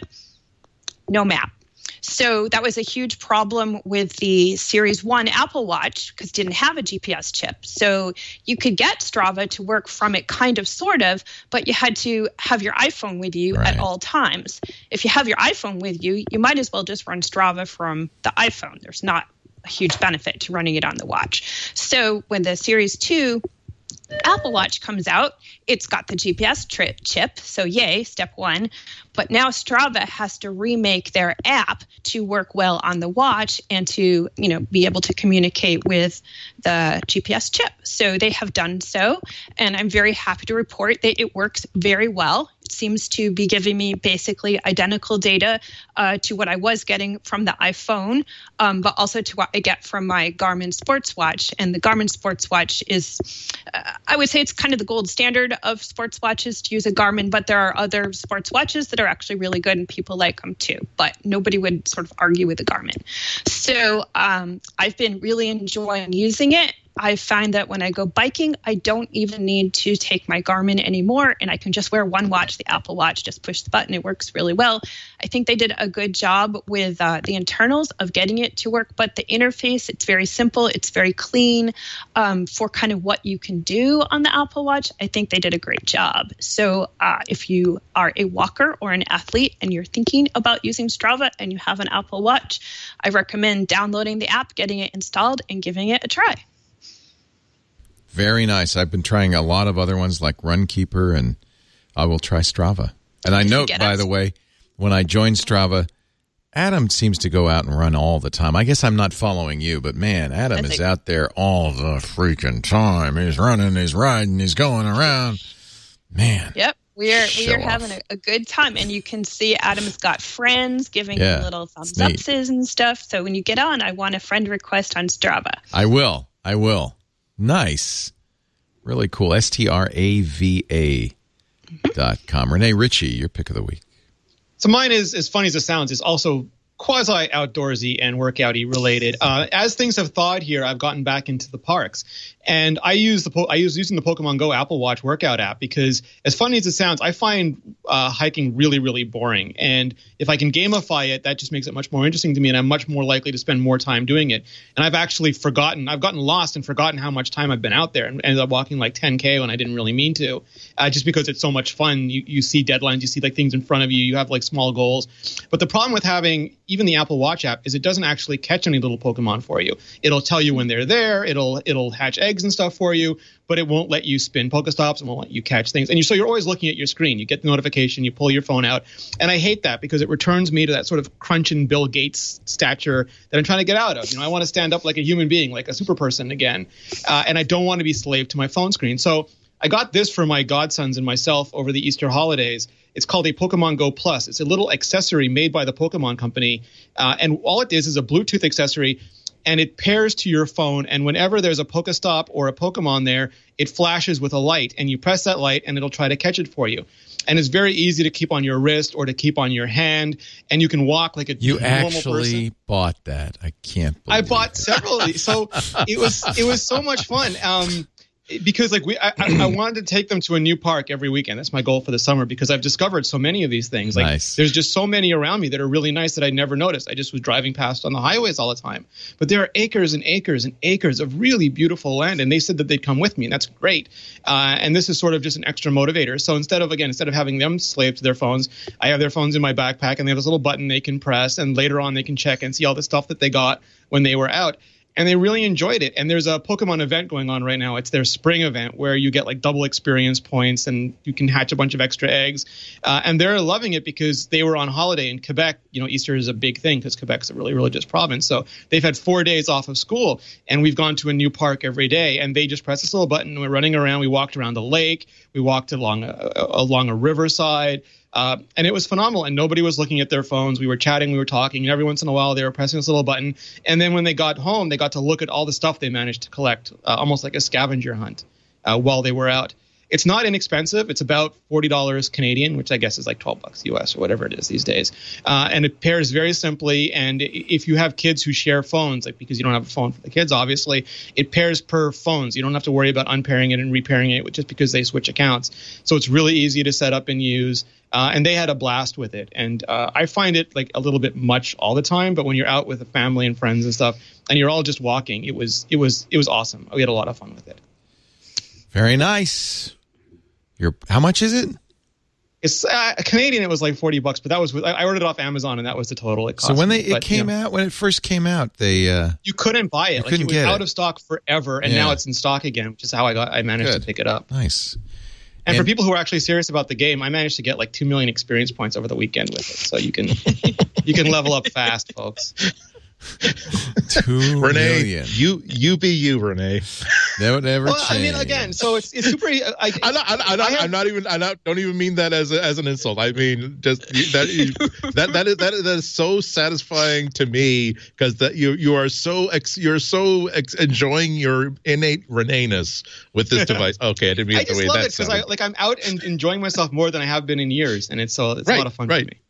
no map. So that was a huge problem with the Series one Apple Watch because it didn't have a G P S chip. So you could get Strava to work from it kind of, sort of, but you had to have your iPhone with you Right. at all times. If you have your iPhone with you, you might as well just run Strava from the iPhone. There's not a huge benefit to running it on the watch. So when the Series two Apple Watch comes out, it's got the G P S tri- chip, so yay, step one. But now Strava has to remake their app to work well on the watch and to, you know, be able to communicate with the G P S chip. So they have done so, and I'm very happy to report that it works very well. It seems to be giving me basically identical data uh, to what I was getting from the iPhone, um, but also to what I get from my Garmin sports watch. And the Garmin sports watch is, uh, I would say it's kind of the gold standard of sports watches to use a Garmin, but there are other sports watches that are actually really good and people like them too, but nobody would sort of argue with the Garmin. So um, I've been really enjoying using it. I find that when I go biking, I don't even need to take my Garmin anymore, and I can just wear one watch, the Apple Watch, just push the button. It works really well. I think they did a good job with uh, the internals of getting it to work, but the interface, it's very simple. It's very clean um, for kind of what you can do on the Apple Watch. I think they did a great job. So uh, if you are a walker or an athlete and you're thinking about using Strava and you have an Apple Watch, I recommend downloading the app, getting it installed, and giving it a try. Very nice. I've been trying a lot of other ones like Runkeeper, and I will try Strava. And I note, by the way, when I joined Strava, Adam seems to go out and run all the time. I guess I'm not following you, but man, Adam is out there all the freaking time. He's running, he's riding, he's going around. Man. Yep. We are we are Show having off. a, a good time, and you can see Adam's got friends giving Yeah, him little thumbs it's neat. upses and stuff. So when you get on, I want a friend request on Strava. I will. I will. Nice. Really cool. S T R A V A dot com. Renee Ritchie, your pick of the week. So mine is, as funny as it sounds, is also quasi outdoorsy and workouty related. Uh, as things have thawed here, I've gotten back into the parks, and I use the po- I use using the Pokemon Go Apple Watch workout app because, as funny as it sounds, I find uh, hiking really really boring. And if I can gamify it, that just makes it much more interesting to me, and I'm much more likely to spend more time doing it. And I've actually forgotten, I've gotten lost and forgotten how much time I've been out there, and ended up walking like ten K when I didn't really mean to, uh, just because it's so much fun. You you see deadlines, you see like things in front of you, you have like small goals. But the problem with having even the Apple Watch app is it doesn't actually catch any little Pokemon for you. It'll tell you when they're there. It'll it'll hatch eggs and stuff for you, but it won't let you spin Pokestops and won't let you catch things. And you, so you're always looking at your screen. You get the notification, you pull your phone out, and I hate that because it returns me to that sort of crunching Bill Gates stature that I'm trying to get out of. You know, I want to stand up like a human being, like a super person again, uh, and I don't want to be slave to my phone screen. So I got this for my godsons and myself over the Easter holidays. It's called a Pokemon Go Plus. It's a little accessory made by the Pokemon Company, uh, and all it is is a Bluetooth accessory, and it pairs to your phone, and whenever there's a Pokestop or a Pokemon there, it flashes with a light, and you press that light, and it'll try to catch it for you. And it's very easy to keep on your wrist or to keep on your hand, and you can walk like a You normal actually person. bought that. I can't believe I bought several of these, so it was it was so much fun. Um, because like we, I, I wanted to take them to a new park every weekend. That's my goal for the summer because I've discovered so many of these things. Like Nice. there's just so many around me that are really nice that I never noticed. I just was driving past on the highways all the time. But there are acres and acres and acres of really beautiful land, and they said that they'd come with me, and that's great. Uh, and this is sort of just an extra motivator. So instead of again, instead of having them slave to their phones, I have their phones in my backpack, and they have this little button they can press, and later on they can check and see all the stuff that they got when they were out. and they really enjoyed it. And there's a Pokemon event going on right now. It's their spring event where you get like double experience points and you can hatch a bunch of extra eggs. Uh, and they're loving it because they were on holiday in Quebec. You know, Easter is a big thing because Quebec's a really religious province. So they've had four days off of school, and we've gone to a new park every day. And they just press this little button. And we're running around. We walked around the lake. We walked along a, along a riverside. Uh, and it was phenomenal, and nobody was looking at their phones. We were chatting, we were talking, and every once in a while they were pressing this little button. And then when they got home, they got to look at all the stuff they managed to collect, uh, almost like a scavenger hunt uh, while they were out. It's not inexpensive. It's about forty dollars Canadian, which I guess is like twelve bucks U S or whatever it is these days. Uh, and it pairs very simply. And if you have kids who share phones, like because you don't have a phone for the kids, obviously, it pairs per phones. You don't have to worry about unpairing it and repairing it just because they switch accounts. So it's really easy to set up and use. Uh, and they had a blast with it. And uh, I find it like a little bit much all the time. But when you're out with a family and friends and stuff, and you're all just walking, it was it was it was awesome. We had a lot of fun with it. Very nice. Your how much is it? It's uh, Canadian. It was like forty bucks, but that was I ordered it off Amazon, and that was the total it cost. So when they me. it but, came you know, out, when it first came out, they uh, you couldn't buy it. Like it was out it. of stock forever, and yeah. now it's in stock again, which is how I got I managed Good. to pick it up. Nice. And, and for people who are actually serious about the game, I managed to get like two million experience points over the weekend with it. So you can you can level up fast, folks. Two Renee, million. you you be you, Renee. That would never well, change. I mean, again, so it's it's super. I, I'm not. I'm not, I'm not, have, I'm not even. I not, don't even mean that as a, as an insult. I mean just that you, that that is that is, that is so satisfying to me because that you you are so ex, you're so ex, enjoying your innate Renee-ness with this device. Okay, I didn't mean I the way just love that it because sounded. I like I'm out and enjoying myself more than I have been in years, and it's so it's right, a lot of fun right. for me.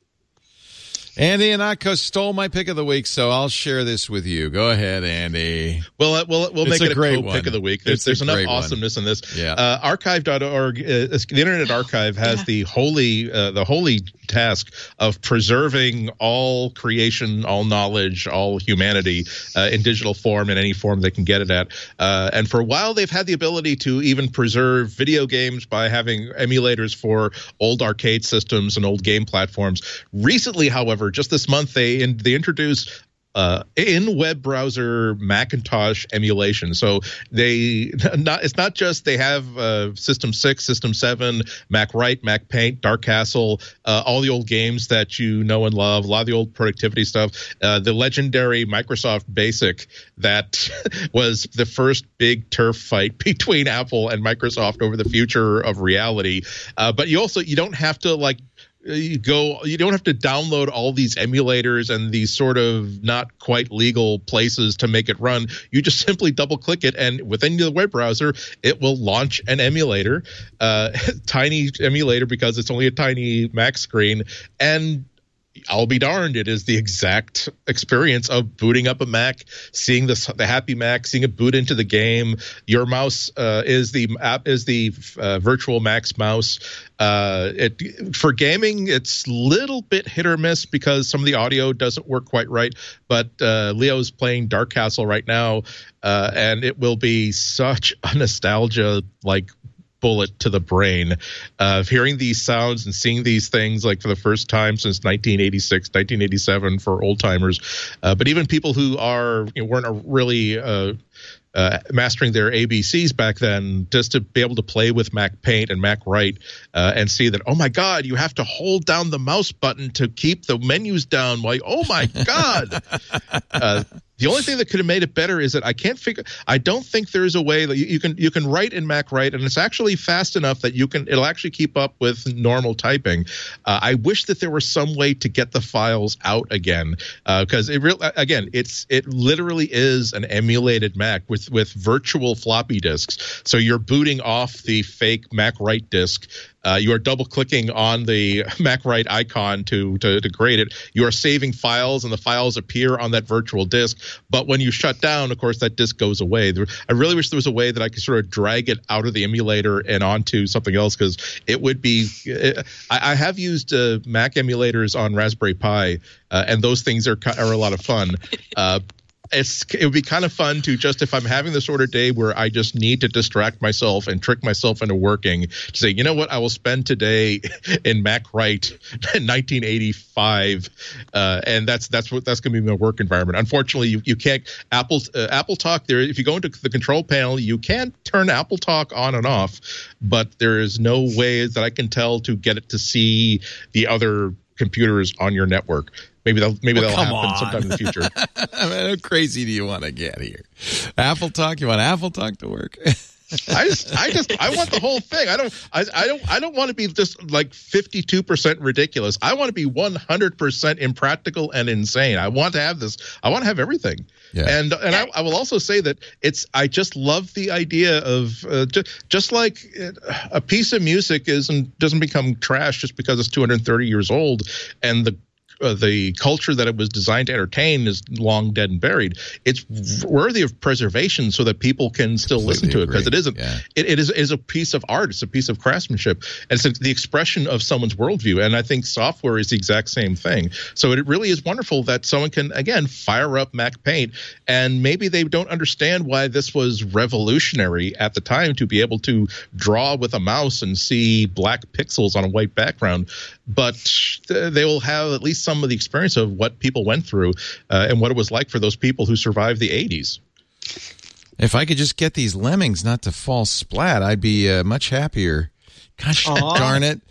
Andy Ihnatko stole my pick of the week, so I'll share this with you. Go ahead, Andy. Well, uh, we'll we'll It's make a it a great cool one. pick of the week. There's, It's there's a enough great one. awesomeness in this. Yeah. Uh, archive dot org, uh, the Internet Archive has Yeah. the holy uh, the holy task of preserving all creation, all knowledge, all humanity uh, in digital form in any form they can get it at. Uh, and for a while, they've had the ability to even preserve video games by having emulators for old arcade systems and old game platforms. Recently, however, just this month, they in, they introduced uh, in web browser Macintosh emulation. So they not it's not just they have uh, System six, System seven, Mac Write, Mac Paint, Dark Castle, uh, all the old games that you know and love, a lot of the old productivity stuff. Uh, the legendary Microsoft Basic that was the first big turf fight between Apple and Microsoft over the future of reality. Uh, but you also you don't have to like. You go. You don't have to download all these emulators and these sort of not quite legal places to make it run. You just simply double click it, and within the web browser, it will launch an emulator, uh, tiny emulator because it's only a tiny Mac screen, and I'll be darned, it is the exact experience of booting up a Mac, seeing the the happy Mac, seeing it boot into the game. Your mouse uh, is the app is the uh, virtual Mac's mouse. Uh, it for gaming, it's a little bit hit or miss because some of the audio doesn't work quite right. But uh, Leo's playing Dark Castle right now, uh, and it will be such a nostalgia like. bullet to the brain of hearing these sounds and seeing these things like for the first time since nineteen eighty-six, nineteen eighty-seven for old timers. Uh, but even people who are you know, weren't really uh, uh, mastering their A B Cs back then, just to be able to play with Mac Paint and Mac Write uh, and see that, oh my God, you have to hold down the mouse button to keep the menus down. Like, oh my God. uh, The only thing that could have made it better is that I can't figure. I don't think there is a way that you, you can you can write in Mac Write, and it's actually fast enough that you can. It'll actually keep up with normal typing. Uh, I wish that there was some way to get the files out again, because uh, it really again it's it literally is an emulated Mac with with virtual floppy disks. So you're booting off the fake Mac Write disk. Uh, you are double clicking on the Mac Write icon to, to to create it. You are saving files, and the files appear on that virtual disk. But when you shut down, of course, that disk goes away. There, I really wish there was a way that I could sort of drag it out of the emulator and onto something else, because it would be. It, I, I have used uh, Mac emulators on Raspberry Pi, uh, and those things are are a lot of fun. Uh, it's it would be kind of fun to just, if I'm having the sort of day where I just need to distract myself and trick myself into working, to say, you know what, I will spend today in Mac Write in nineteen eighty-five, uh, and that's that's what that's going to be my work environment. Unfortunately, you, you can't Apple uh, Apple Talk. There, if you go into the control panel, you can turn Apple Talk on and off, but there is no way that I can tell to get it to see the other computers on your network. Maybe that'll maybe well, that'll happen on. sometime in the future. I mean, how crazy do you want to get here? Apple Talk? You want Apple Talk to work? I just, I just, I want the whole thing. I don't, I, I don't, I don't want to be just like fifty-two percent ridiculous. I want to be one hundred percent impractical and insane. I want to have this. I want to have everything. Yeah. And and I, I will also say that it's. I just love the idea of uh, just, just like a piece of music isn't doesn't become trash just because it's two hundred thirty years old, and the. Uh, the culture that it was designed to entertain is long dead and buried. It's worthy of preservation so that people can still Completely listen to it, because it isn't. Yeah. It, it is is a piece of art. It's a piece of craftsmanship, and it's a, the expression of someone's worldview. And I think software is the exact same thing. So it really is wonderful that someone can again fire up Mac Paint, and maybe they don't understand why this was revolutionary at the time to be able to draw with a mouse and see black pixels on a white background. But they will have at least some of the experience of what people went through uh, and what it was like for those people who survived the eighties. If I could just get these lemmings not to fall splat, I'd be uh, much happier. Gosh Aww. darn it.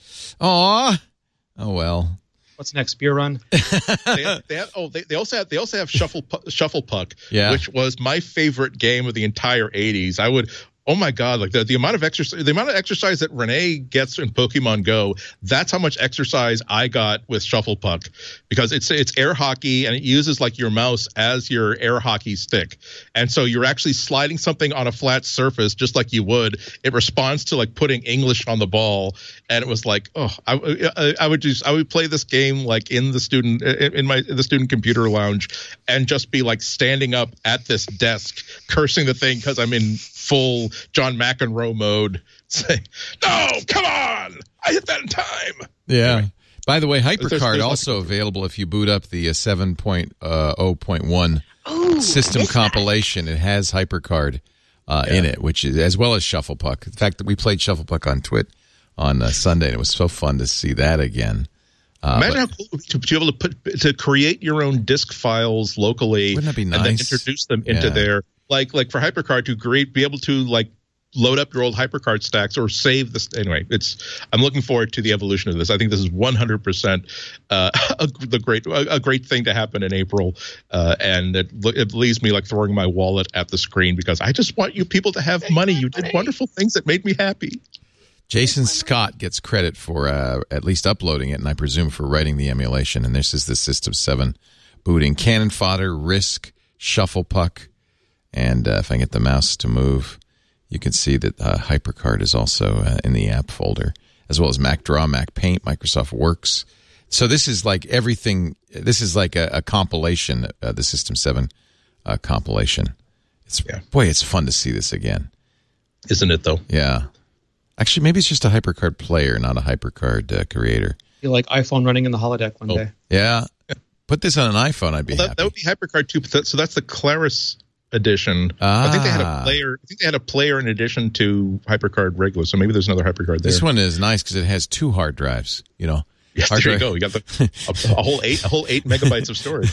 Aw. Oh, well. What's next? Beer run? they, have, they have, oh, they, they also have they also have Shuffle Shuffle Puck, yeah. which was my favorite game of the entire eighties. I would. Oh my God! Like the, the amount of exercise, the amount of exercise that Renee gets in Pokemon Go. That's how much exercise I got with Shuffle Puck, because it's it's air hockey and it uses like your mouse as your air hockey stick, and so you're actually sliding something on a flat surface just like you would. It responds to like putting English on the ball, and it was like, oh, I, I, I would just I would play this game like in the student in my the student computer lounge, and just be like standing up at this desk cursing the thing because I'm in full John McEnroe mode. Say, no, come on! I hit that in time. Yeah. Anyway. By the way, HyperCard there's, there's also available if you boot up the uh, seven point oh point one system compilation. It has HyperCard uh, yeah. in it, which is as well as Shuffle Puck. In fact, we played Shuffle Puck on Twit on uh, Sunday, and it was so fun to see that again. Uh, Imagine but, how cool to be able to put to create your own disk files locally, wouldn't that be nice? And then introduce them into yeah. their like like for HyperCard to create, be able to like load up your old HyperCard stacks or save this. Anyway, it's I'm looking forward to the evolution of this. I think this is one hundred percent uh, a, the great a, a great thing to happen in April, uh, and it, it leaves me like throwing my wallet at the screen because I just want you people to have money. You did wonderful things that made me happy. Jason Scott gets credit for uh, at least uploading it, and I presume for writing the emulation. And this is the System seven booting. Cannon Fodder, Risk, Shuffle Puck, and uh, if I get the mouse to move, you can see that uh, HyperCard is also uh, in the app folder, as well as Mac Draw, Mac Paint, Microsoft Works. So this is like everything. This is like a, a compilation, uh, the System seven uh, compilation. It's yeah. Boy, it's fun to see this again. Isn't it, though? Yeah. Actually, maybe it's just a HyperCard player, not a HyperCard uh, creator. You like iPhone running in the holodeck one oh. day. Yeah. Put this on an iPhone, I'd be well, that, happy. That would be HyperCard too. So that's the Claris edition. Ah. I think they had a player. I think they had a player in addition to HyperCard regular. So maybe there's another HyperCard there. This one is nice because it has two hard drives. You know, yes, hard there drive. you go. You got the, a, a whole eight, a whole eight megabytes of storage.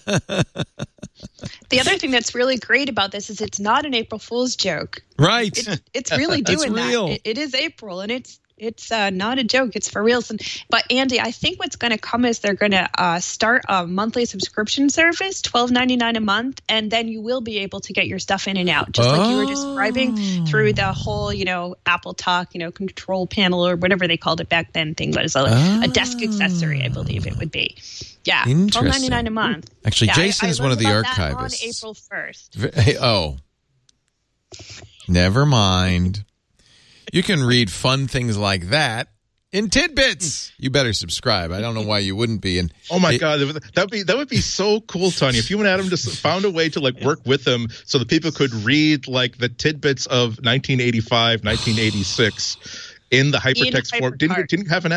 The other thing that's really great about this is it's not an April Fool's joke. Right. It, it's really doing it's real. that. It, it is April, and it's it's uh, not a joke. It's for real. But Andy, I think what's going to come is they're going to uh, start a monthly subscription service, twelve ninety-nine a month, and then you will be able to get your stuff in and out, just oh. like you were describing through the whole, you know, Apple Talk, you know, control panel or whatever they called it back then. Thing was a, oh. a desk accessory, I believe it would be. Yeah, twelve ninety-nine a month. Actually, yeah, Jason I, I is one of the archivists. That on April first. Oh, never mind. You can read fun things like that in Tidbits. You better subscribe. I don't know why you wouldn't be. And oh my it, God, that would be that would be so cool, Tanya. If you and Adam just found a way to like work with them so that people could read like the tidbits of nineteen eighty-five, nineteen eighty-six in the hypertext in form. Didn't you, didn't you have an app?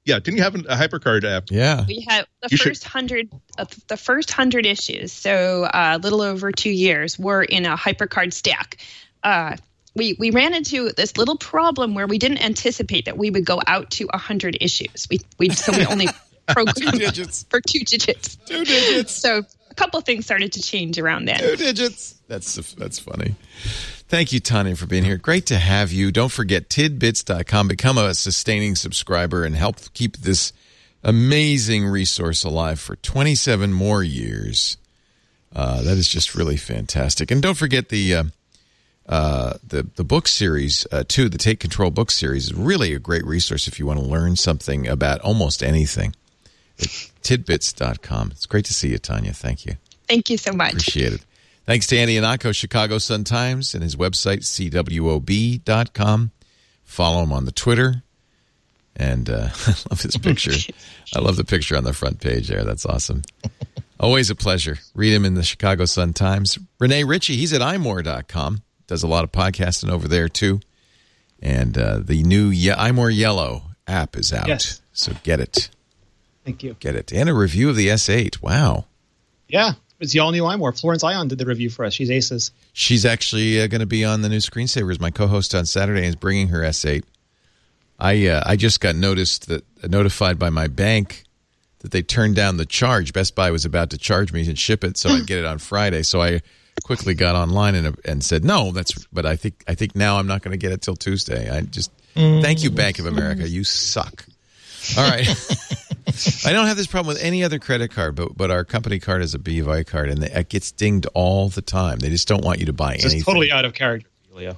Yeah, didn't you have a HyperCard app? Yeah. We had the You first should- hundred, uh, the first hundred issues, so uh, a little over two years, were in a HyperCard stack. Uh, we we ran into this little problem where we didn't anticipate that we would go out to a hundred issues. We we so we only programmed digits. for two digits. Two digits. So a couple things started to change around then. Two digits. That's that's funny. Thank you, Tanya, for being here. Great to have you. Don't forget tidbits dot com. Become a sustaining subscriber and help keep this amazing resource alive for twenty-seven more years. Uh, that is just really fantastic. And don't forget the uh, uh, the the book series uh, too. The Take Control book series is really a great resource if you want to learn something about almost anything. At tidbits dot com. It's great to see you, Tanya. Thank you. Thank you so much. Appreciate it. Thanks to Andy Anako, Chicago Sun-Times, and his website, C W O B dot com. Follow him on the Twitter. And uh, I love his picture. I love the picture on the front page there. That's awesome. Always a pleasure. Read him in the Chicago Sun-Times. Renee Ritchie, he's at i more dot com. Does a lot of podcasting over there, too. And uh, the new Ye- iMore Yellow app is out. Yes. So get it. Thank you. Get it. And a review of the S eight. Wow. Yeah, it's the all-new iMore. Florence Ion did the review for us. She's aces. She's actually uh, going to be on the new Screensavers. My co-host on Saturday is bringing her S eight. I uh, I just got noticed that uh, notified by my bank that they turned down the charge. Best Buy was about to charge me and ship it, so I'd get it on Friday. So I quickly got online and and said no. That's but I think I think now I'm not going to get it till Tuesday. I just thank you, Bank of America. You suck. All right. I don't have this problem with any other credit card, but but our company card is a B of I card, and it gets dinged all the time. They just don't want you to buy It's anything. just totally out of character, Leo.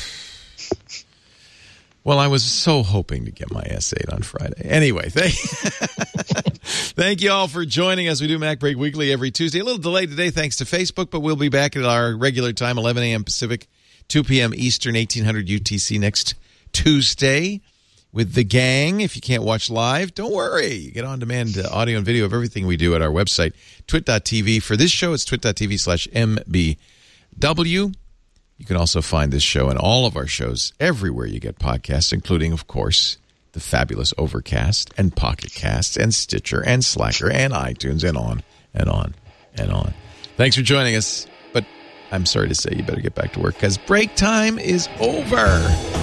Well, I was so hoping to get my S eight on Friday. Anyway, thank, thank you all for joining us. We do Mac Break Weekly every Tuesday. A little delayed today thanks to Facebook, but we'll be back at our regular time, eleven a.m. Pacific, two p.m. Eastern, eighteen hundred U T C next Tuesday with the gang. If you can't watch live, don't worry. You get on-demand uh, audio and video of everything we do at our website, twit dot t v. For this show, it's twit dot t v slash M B W. You can also find this show and all of our shows everywhere you get podcasts, including, of course, the fabulous Overcast and Pocket Casts and Stitcher and Slacker and iTunes and on and on and on. Thanks for joining us. But I'm sorry to say you better get back to work because break time is over.